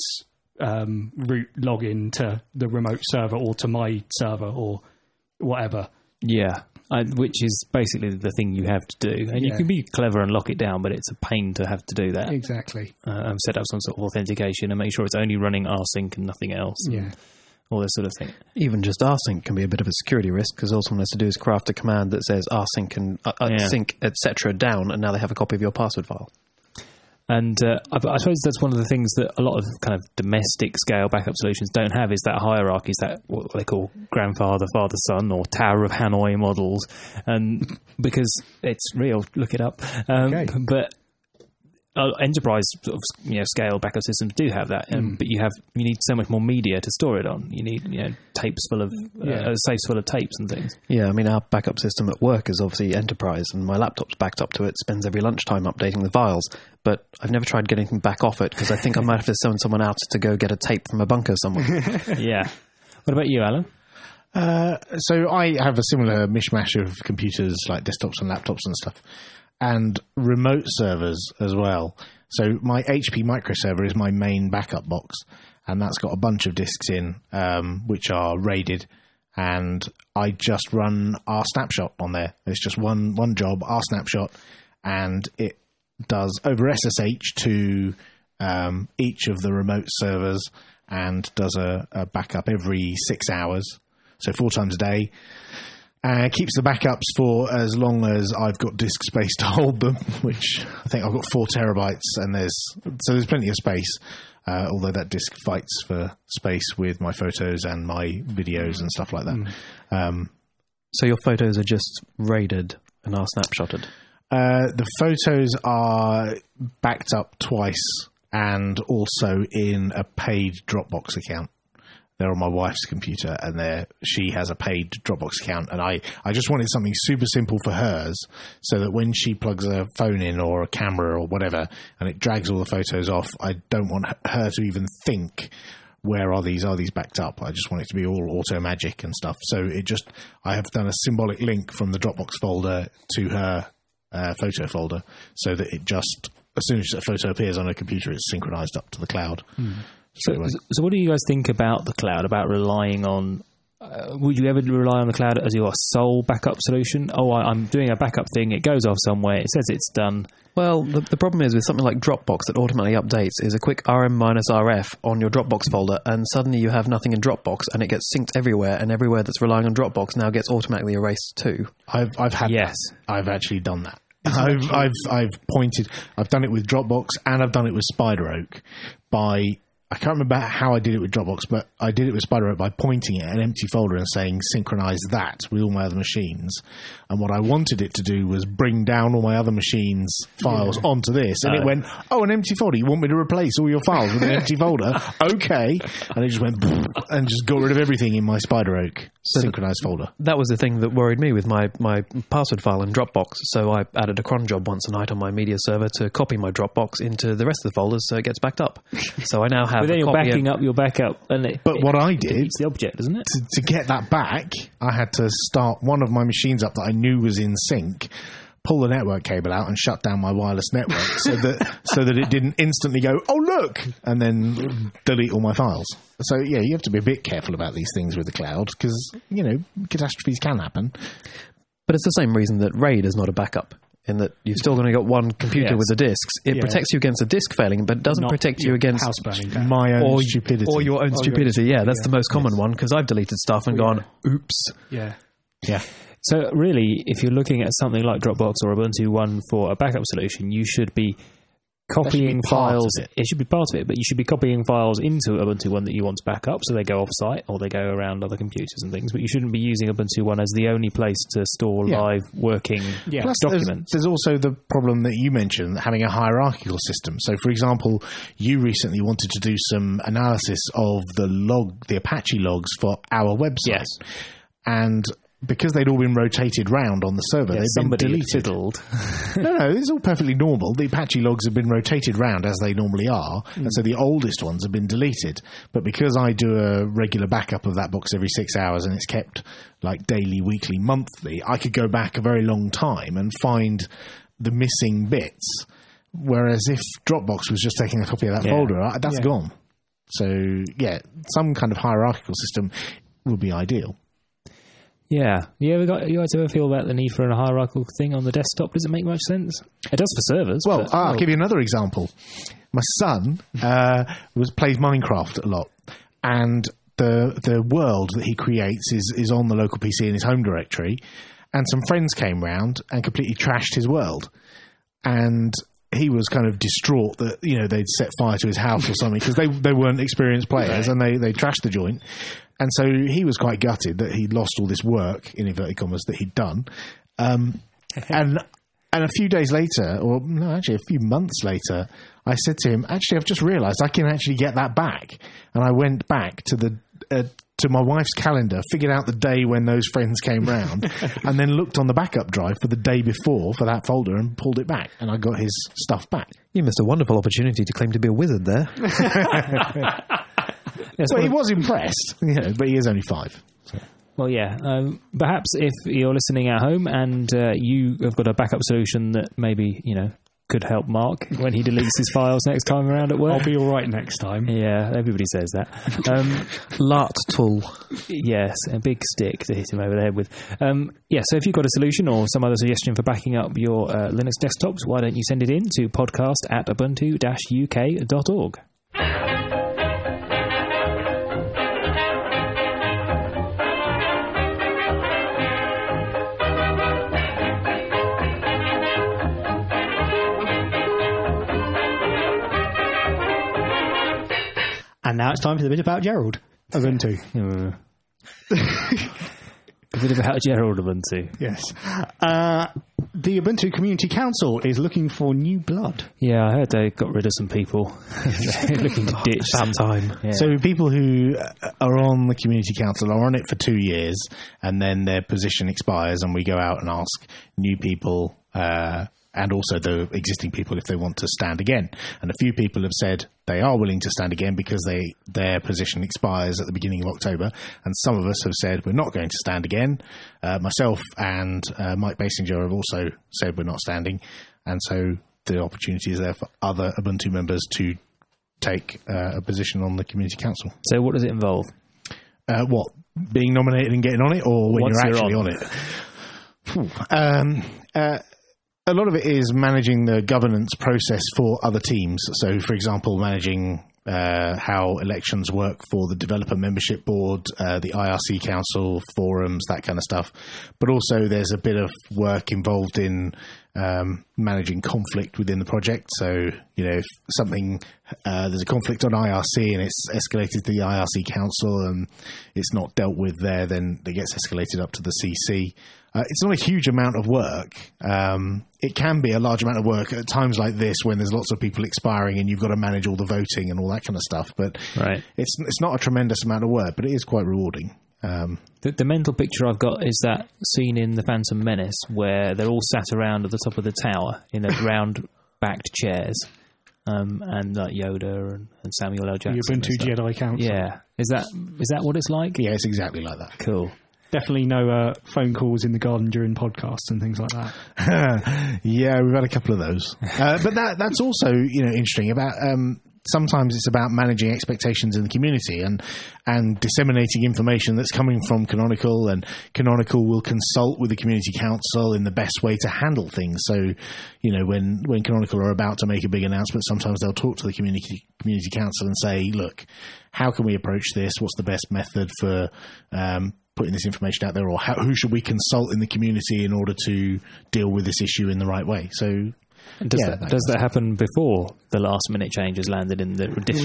um, root login to the remote server or to my server or whatever. Yeah, I, which is basically the thing you have to do. And you Yeah. can be clever and lock it down, but it's a pain to have to do that. Exactly. Uh, and set up some sort of authentication and make sure it's only running rsync and nothing else. and Yeah. all this sort of thing. Even just rsync can be a bit of a security risk, because all someone has to do is craft a command that says rsync and uh, uh, Yeah. sync, et cetera down, and now they have a copy of your password file. And uh, I, I suppose that's one of the things that a lot of kind of domestic scale backup solutions don't have, is that hierarchy, is that what they call grandfather, father, son, or Tower of Hanoi models. And because it's real, look it up. Um, Okay. But uh, enterprise sort of, you know, scale backup systems do have that, um, Mm. but you have you need so much more media to store it on. You need you know tapes full of uh, Yeah. safes full of tapes and things. Yeah, I mean, our backup system at work is obviously enterprise, and my laptop's backed up to it, spends every lunchtime updating the files, but I've never tried getting anything back off it, because I think I might have to send someone out to go get a tape from a bunker somewhere. Yeah. What about you, Alan? Uh, so I have a similar mishmash of computers, like desktops and laptops and stuff, and remote servers as well. So my H P microserver is my main backup box, and that's got a bunch of disks in, um, which are RAIDed, and I just run R snapshot on there. It's just one one job, R snapshot, and it does over S S H to um, each of the remote servers and does a, a backup every six hours, so four times a day. And keeps the backups for as long as I've got disk space to hold them, which I think I've got four terabytes, and there's so there's plenty of space. Uh, although that disk fights for space with my photos and my videos and stuff like that. Mm. Um, so your photos are just raided and are snapshotted? Uh, the photos are backed up twice and also in a paid Dropbox account. They're on my wife's computer, and they're, she has a paid Dropbox account, and I, I just wanted something super simple for hers, so that when she plugs a phone in or a camera or whatever, and it drags all the photos off, I don't want her to even think, where are these? Are these backed up? I just want it to be all auto magic and stuff. So it just, I have done a symbolic link from the Dropbox folder to her uh, photo folder, so that it just, as soon as a photo appears on her computer, it's synchronized up to the cloud. Mm. So, so what do you guys think about the cloud, about relying on, uh, would you ever rely on the cloud as your sole backup solution? Oh, I, I'm doing a backup thing, it goes off somewhere, it says it's done. Well, the, the problem is with something like Dropbox that automatically updates is a quick R M minus R F on your Dropbox folder, and suddenly you have nothing in Dropbox, and it gets synced everywhere, and everywhere that's relying on Dropbox now gets automatically erased too. I've I've had yes. that. I've actually done that. I've I've I've pointed. I've done it with Dropbox, and I've done it with SpiderOak by. I can't remember how I did it with Dropbox, but I did it with SpiderOak by pointing at an empty folder and saying, synchronize that with all my other machines. And what I wanted it to do was bring down all my other machines' files yeah. onto this. And uh, it went, oh, an empty folder. You want me to replace all your files with an empty folder? Okay. And it just went, and just got rid of everything in my SpiderOak so synchronized folder. That was the thing that worried me with my, my password file in Dropbox. So I added a cron job once a night on my media server to copy my Dropbox into the rest of the folders so it gets backed up. So I now have But then you're backing of, up your backup, and it, but it, what I did, it's the object, doesn't it? To, to get that back, I had to start one of my machines up that I knew was in sync, pull the network cable out, and shut down my wireless network so that so that it didn't instantly go, oh look, and then delete all my files. So yeah, you have to be a bit careful about these things with the cloud because you know catastrophes can happen. But it's the same reason that RAID is not a backup. In that you've still only got one computer yes. with the disks. It yeah. protects you against a disk failing, but doesn't Not protect you against house burning, my own or, stupidity. Or your own or stupidity, your, yeah. That's yeah. the most common yes. one, because I've deleted stuff and oh, gone, yeah. oops. Yeah. Yeah. So really, if you're looking at something like Dropbox or Ubuntu One for a backup solution, you should be copying should be files. It. it should be part of it, but you should be copying files into Ubuntu One that you want to back up, so they go off-site or they go around other computers and things. But you shouldn't be using Ubuntu One as the only place to store yeah. live working yeah. Plus documents. There's, there's also the problem that you mentioned, having a hierarchical system. So, for example, you recently wanted to do some analysis of the log, the Apache logs for our website, yes. and because they'd all been rotated round on the server, yeah, they'd been deleted. Fiddled. no, no, it's all perfectly normal. The Apache logs have been rotated round as they normally are, mm. and so the oldest ones have been deleted. But because I do a regular backup of that box every six hours and it's kept like daily, weekly, monthly, I could go back a very long time and find the missing bits. Whereas if Dropbox was just taking a copy of that yeah. folder, that's yeah. gone. So, yeah, some kind of hierarchical system would be ideal. Yeah. You ever got? You guys ever feel about the need for a hierarchical thing on the desktop? Does it make much sense? It does for servers. Well, but, I'll well. give you another example. My son uh, was plays Minecraft a lot, and the the world that he creates is is on the local P C in his home directory. And some friends came round and completely trashed his world, and he was kind of distraught that you know they'd set fire to his house or something because they they weren't experienced players right. and they they trashed the joint. And so he was quite gutted that he'd lost all this work, in inverted commas, that he'd done. Um, and and a few days later, or no, actually a few months later, I said to him, actually, I've just realised I can actually get that back. And I went back to the uh, to my wife's calendar, figured out the day when those friends came round, and then looked on the backup drive for the day before for that folder and pulled it back. And I got his stuff back. You missed a wonderful opportunity to claim to be a wizard there. Yes, well, he was impressed, you know, but he is only five. So. Well, yeah. Um, perhaps if you're listening at home and uh, you have got a backup solution that maybe, you know, could help Mark when he deletes his files next time around at work. I'll be all right next time. Yeah, everybody says that. Um, Lart tool. yes, a big stick to hit him over the head with. Um, yeah, so if you've got a solution or some other suggestion for backing up your uh, Linux desktops, why don't you send it in to podcast at ubuntu dash u k dot org. And now it's time for the bit about Gerald. Ubuntu. Uh, a bit about Gerald Ubuntu. Yes. Uh, the Ubuntu Community Council is looking for new blood. Yeah, I heard they got rid of some people. They're looking to ditch. Sometime. Yeah. So people who are on the community council are on it for two years, and then their position expires, and we go out and ask new people uh, and also the existing people if they want to stand again. And a few people have said they are willing to stand again because they their position expires at the beginning of October. And some of us have said we're not going to stand again. Uh, myself and uh, Mike Basinger have also said we're not standing. And so the opportunity is there for other Ubuntu members to take uh, a position on the community council. So what does it involve? Uh, what, being nominated and getting on it, or when Once you're you're actually on. on, it? Phew. Um, uh, a lot of it is managing the governance process for other teams. So, for example, managing uh, how elections work for the developer membership board, uh, the I R C council, forums, that kind of stuff. But also there's a bit of work involved in um, managing conflict within the project. So, you know, if something, uh, there's a conflict on I R C and it's escalated to the I R C council and it's not dealt with there, then it gets escalated up to the C C. Uh, it's not a huge amount of work. Um, it can be a large amount of work at times like this when there's lots of people expiring and you've got to manage all the voting and all that kind of stuff. But Right. it's it's not a tremendous amount of work, but it is quite rewarding. Um, The, the mental picture I've got is that scene in The Phantom Menace where they're all sat around at the top of the tower in those round-backed chairs, um, and like Yoda and, and Samuel L. The Jackson. and Ubuntu stuff. Jedi Council. Yeah, is that is that what it's like? yeah, it's exactly like that. Cool. Definitely no uh, phone calls in the garden during podcasts and things like that. Yeah, we've had a couple of those. Uh, but that that's also, you know, interesting about um, sometimes it's about managing expectations in the community and and disseminating information that's coming from Canonical, and Canonical will consult with the community council in the best way to handle things. So, you know, when, when Canonical are about to make a big announcement, sometimes they'll talk to the community community council and say, look, how can we approach this? What's the best method for um, putting this information out there, or how, who should we consult in the community in order to deal with this issue in the right way? So, And does yeah, that, that does that happen before the last minute changes landed in the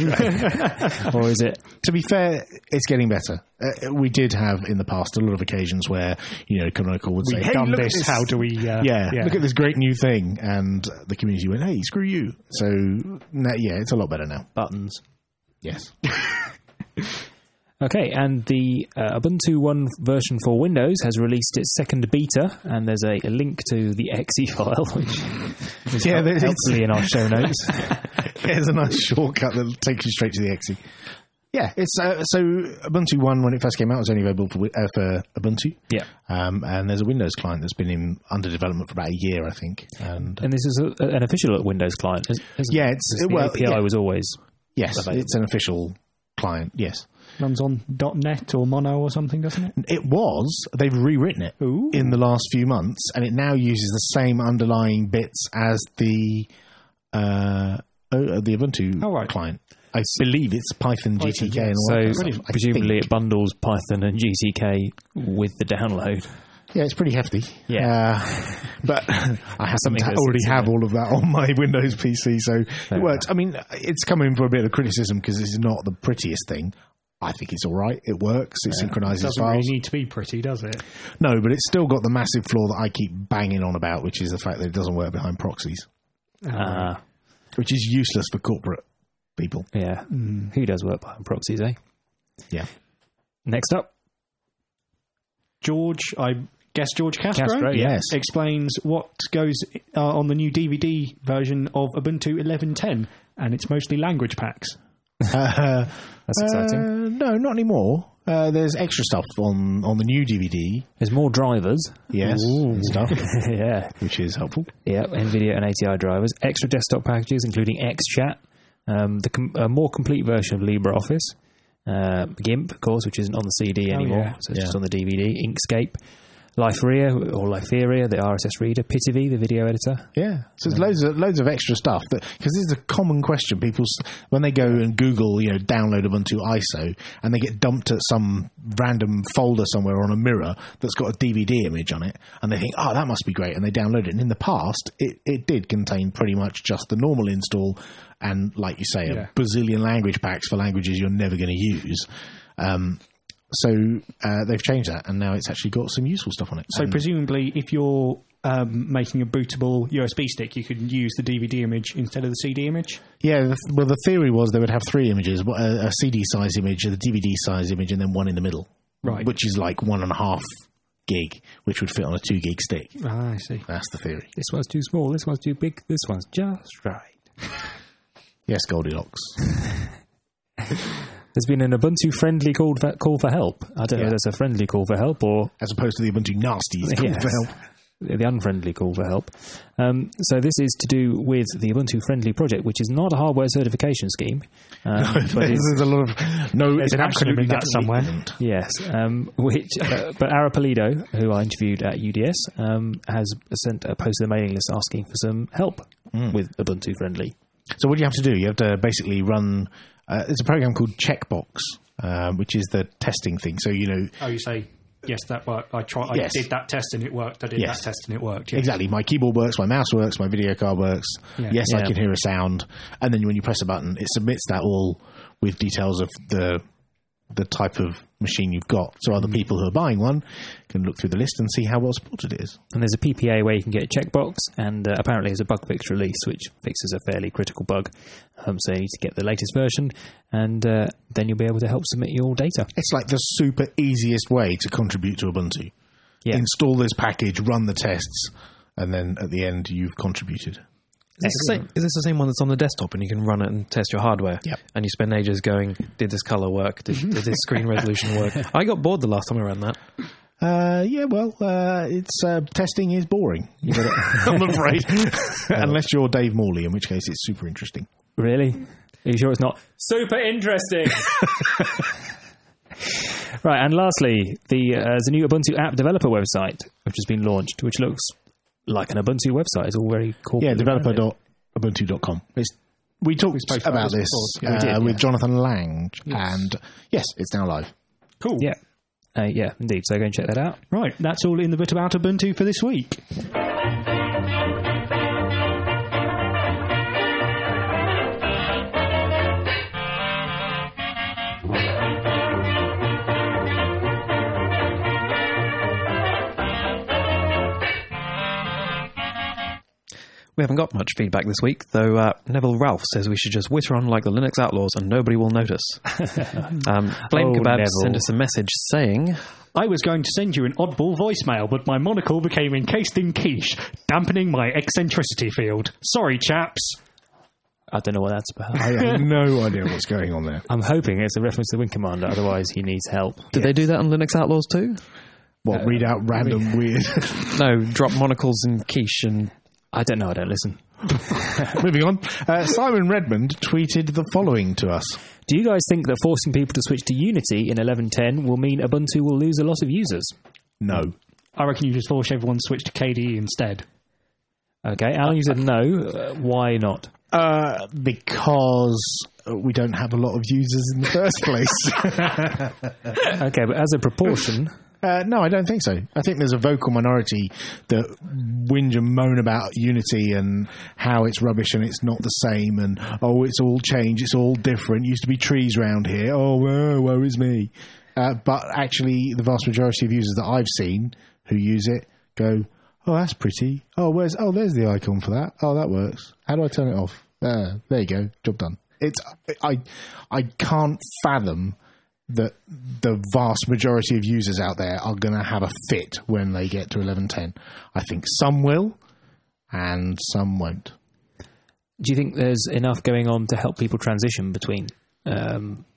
distro, or is it? to be fair, it's getting better. Uh, we did have in the past a lot of occasions where, you know, Canonical would say, We've "Hey, done look at this, this. how do we... Uh, yeah, look at this great new thing," and the community went, "Hey, screw you." So, no, yeah, it's a lot better now. Buttons. Yes. Okay, and the uh, Ubuntu one version for Windows has released its second beta, and there's a, a link to the E X E file, which is Yeah, help- there's- helpfully in our show notes. There's a nice shortcut that takes you straight to the E X E. Yeah, it's uh, so Ubuntu one, when it first came out, was only available for, uh, for Ubuntu. Yeah. Um, and there's a Windows client that's been in under development for about a year, I think. And And this is a, an official Windows client, isn't it? yeah, it's The well, A P I yeah. was always... yes, available. it's an official client. Yes, Runs on .NET or Mono or something, doesn't it? it was. They've rewritten it Ooh. in the last few months, and it now uses the same underlying bits as the uh, uh, the Ubuntu Oh, right. client. I believe it's Python, G T K, and all So that kind of stuff. I presumably think. it bundles Python and G T K with the download. Yeah, it's pretty hefty. Yeah. Uh, but I happen Something to that already sits in have it. all of that on my Windows P C, so Fair it works. I mean, it's coming for a bit of criticism because it's not the prettiest thing. I think it's all right. It works. It synchronises Doesn't files. really need to be pretty, does it? No, but it's still got the massive flaw that I keep banging on about, which is the fact that it doesn't work behind proxies, Ah, which is useless for corporate people. yeah. Who does work behind proxies, eh? Yeah. Next up. George, I guess George Castro, Castro, yeah. Yes. explains what goes uh, on the new D V D version of Ubuntu eleven ten, and it's mostly language packs. Uh, That's exciting. Uh, no, not anymore. Uh, there's extra stuff on, on the new D V D. There's more drivers. Yes, and stuff, Yeah. which is helpful. Yeah, NVIDIA and A T I drivers. Extra desktop packages, including XChat. Um, the com- a more complete version of LibreOffice. Uh, GIMP, of course, which isn't on the C D anymore, yeah. so it's Yeah. just on the D V D. Inkscape. Liferia, or Liferia, the R S S reader. Pitivi, the video editor. Yeah, so there's loads of loads of extra stuff that because this is a common question. People s- when they go and Google, you know, download Ubuntu I S O, and they get dumped at some random folder somewhere on a mirror that's got a D V D image on it, and they think, oh, that must be great, and they download it. And in the past, it, it did contain pretty much just the normal install, and like you say, Yeah. a bazillion language packs for languages you're never going to use. Um, so uh, they've changed that, and now it's actually got some useful stuff on it. So And- presumably, if you're um, making a bootable U S B stick, you could use the D V D image instead of the C D image? Yeah, the, well, the theory was they would have three images: a, a C D size image, a D V D size image, and then one in the middle, Right. Which is like one and a half gig, which would fit on a two gig stick. Ah, I see. That's the theory. This one's too small, this one's too big, this one's just right. Yes, Goldilocks. There's been an Ubuntu-friendly call for, call for help. I don't know Yeah. if that's a friendly call for help or As opposed to the Ubuntu nasties. call Yes. for help. the unfriendly call for help. Um, so this is to do with the Ubuntu-friendly project, which is not a hardware certification scheme. Um, but There's, it's, there's a lot of no. There's it's an acronym absolutely in that definitely somewhere. isn't. yes, um, which uh, but Arapolido, who I interviewed at U D S, um, has sent a post to the mailing list asking for some help with Ubuntu-friendly. So what do you have to do? You have to basically run. Uh, there's a program called Checkbox, um, which is the testing thing. So you know. Oh, you say, yes, that worked. I tried. I Yes. did that test and it worked. I did Yes. that test and it worked. Yes. Exactly. My keyboard works, my mouse works, my video card works. Yeah. Yes, I Yeah. can hear a sound. And then when you press a button, it submits that all with details of the the type of machine you've got. So other people who are buying one can look through the list and see how well supported it is. And there's a P P A where you can get a checkbox, and uh, apparently there's a bug fix release which fixes a fairly critical bug. Um, so you need to get the latest version, and uh, then you'll be able to help submit your data. It's like the super easiest way to contribute to Ubuntu. Yeah. Install this package, run the tests, and then at the end you've contributed. Is this, the same, is this the same one that's on the desktop and you can run it and test your hardware? Yep. And you spend ages going, did this colour work? Did, did this screen resolution work? I got bored the last time I ran that. Uh, yeah, well, uh, it's uh, testing is boring. You gotta- I'm afraid, unless you're Dave Morley, in which case it's super interesting. Really? Are you sure it's not super interesting? Right, and lastly, the uh, there's a new Ubuntu app developer website which has been launched, which looks like an Ubuntu website. It's all very corporate. Yeah, developer dot ubuntu dot com. It's, we talked spoke about about this this before. Yeah, we uh, did, with yeah. Jonathan Lang, and yes, it's now live. Cool. Yeah, uh, yeah, indeed. So go and check that out. Right. That's all in the bit about Ubuntu for this week. We haven't got much feedback this week, though uh, Neville Ralph says we should just witter on like the Linux Outlaws and nobody will notice. um, Flame Oh, Kebab Neville. sent us a message saying, I was going to send you an oddball voicemail, but my monocle became encased in quiche, dampening my eccentricity field. Sorry, chaps. I don't know what that's about. I have no idea what's going on there. I'm hoping it's a reference to the Wing Commander, otherwise he needs help. did they do that on Linux Outlaws too? What, read out random weird... No, drop monocles and quiche and... I don't know, I don't listen. Moving on. Uh, Simon Redmond tweeted the following to us. Do you guys think that forcing people to switch to Unity in eleven ten will mean Ubuntu will lose a lot of users? No. I reckon you just force everyone to switch to K D E instead. Okay, Alan, you said no. Uh, why not? Uh, because we don't have a lot of users in the first place. Okay, but as a proportion... Uh, no, I don't think so. I think there's a vocal minority that whinge and moan about Unity and how it's rubbish and it's not the same and, oh, it's all changed, it's all different. Used to be trees round here. Oh, woe, woe is me. Uh, but actually, the vast majority of users that I've seen who use it go, oh, that's pretty. Oh, where's? Oh, there's the icon for that. Oh, that works. How do I turn it off? Uh, there you go. Job done. It's I, I can't fathom that the vast majority of users out there are going to have a fit when they get to eleven ten. I think some will, and some won't. Do you think there's enough going on to help people transition between um,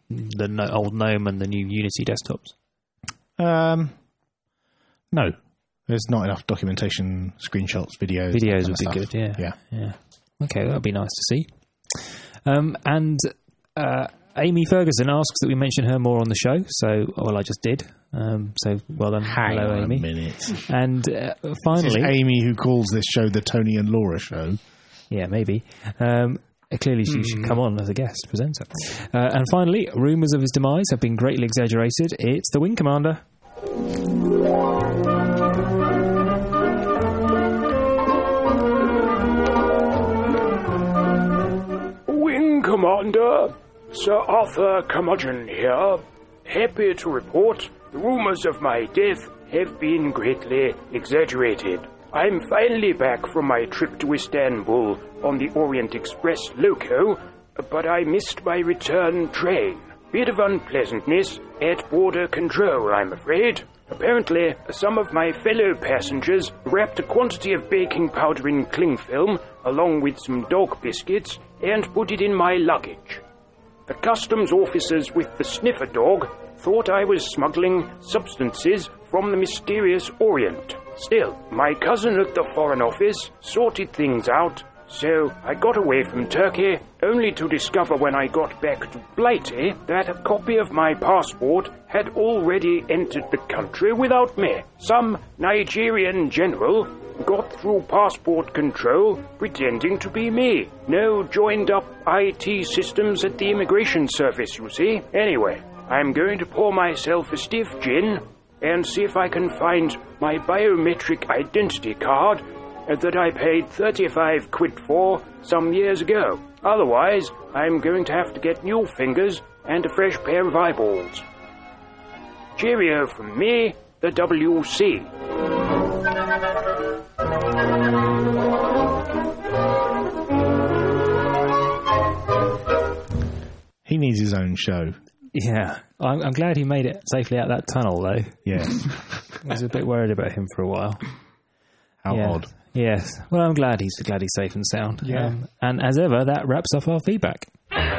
the no- old GNOME and the new Unity desktops? Um, no, there's not enough documentation, screenshots, videos. that Videos kind would of be stuff. good, yeah. Yeah. Yeah. Okay, that would be nice to see. Um, and uh, Amy Ferguson asks that we mention her more on the show. So, well, I just did. Um, so, well done. Hang Hello, on Amy. a minute. And uh, This is finally, Amy who calls this show the Tony and Laura show. yeah, maybe. Um, uh, clearly, she should come on as a guest presenter. Uh, and finally, rumours of his demise have been greatly exaggerated. It's the Wing Commander. Wing Commander, Sir Arthur Curmudgeon here. Happy to report the rumours of my death have been greatly exaggerated. I'm finally back from my trip to Istanbul on the Orient Express loco, but I missed my return train. Bit of unpleasantness at border control, I'm afraid. Apparently, some of my fellow passengers wrapped a quantity of baking powder in cling film, along with some dog biscuits, and put it in my luggage. The customs officers with the sniffer dog thought I was smuggling substances from the mysterious Orient. Still, my cousin at the Foreign Office sorted things out, so I got away from Turkey, only to discover when I got back to Blighty that a copy of my passport had already entered the country without me. Some Nigerian general got through passport control pretending to be me. No joined-up I T systems at the immigration service, you see. Anyway, I'm going to pour myself a stiff gin and see if I can find my biometric identity card that I paid thirty-five quid for some years ago. Otherwise, I'm going to have to get new fingers and a fresh pair of eyeballs. Cheerio from me, the W C. He needs his own show. Yeah, I'm, I'm glad he made it safely out of that tunnel, though. Yes. I was a bit worried about him for a while. How Yeah. odd. Yes. Well, I'm glad he's glad he's safe and sound. Yeah. Um, and as ever, that wraps up our feedback.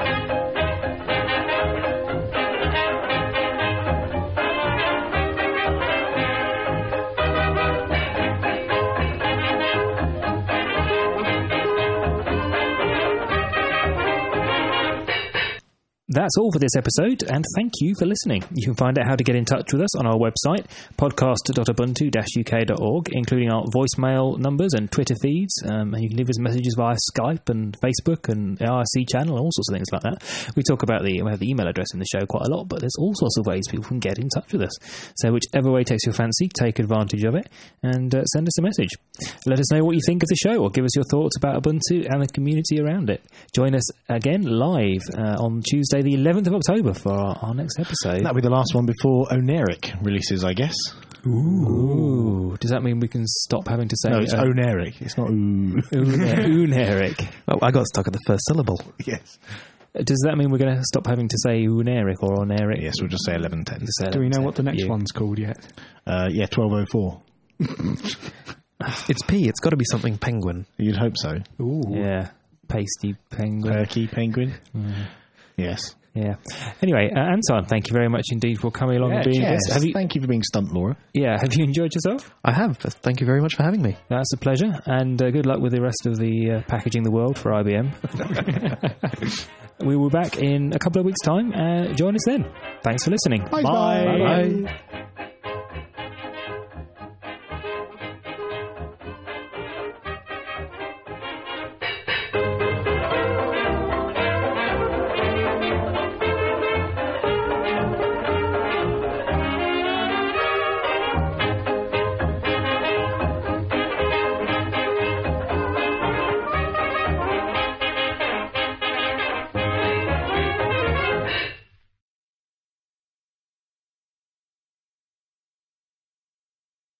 That's all for this episode, and thank you for listening. You can find out how to get in touch with us on our website, podcast dot ubuntu dash u k dot org, including our voicemail numbers and Twitter feeds. Um, and you can leave us messages via Skype and Facebook and the I R C channel and all sorts of things like that. We talk about the, we have the email address in the show quite a lot, but there's all sorts of ways people can get in touch with us. So whichever way takes your fancy, take advantage of it and uh, send us a message. Let us know what you think of the show, or give us your thoughts about Ubuntu and the community around it. Join us again live uh, on Tuesday the eleventh of October for our, our next episode. That'll be the last one before Oneric releases, I guess. Ooh. Does that mean we can stop having to say... No, it's uh, Oneric. It's not ooh. Uneric. Oh, I got stuck at the first syllable. Yes. Does that mean we're going to stop having to say Uneric or Oneric? Yes, we'll just say eleven ten. Do we know what the next one's called yet? Uh, yeah, twelve oh four. It's P. It's got to be something penguin. You'd hope so. Ooh. Yeah. Pasty penguin. Perky penguin. Yes. Yeah. Anyway, uh, Anton, thank you very much indeed for coming along Yeah, and being a Yes. guest. Have you, Thank you for being stunt, Laura. yeah, have you enjoyed yourself? I have. Thank you very much for having me. That's a pleasure, and uh, good luck with the rest of the uh, packaging the world for I B M. We will be back in a couple of weeks' time. Uh, join us then. Thanks for listening. Bye. Bye. Bye.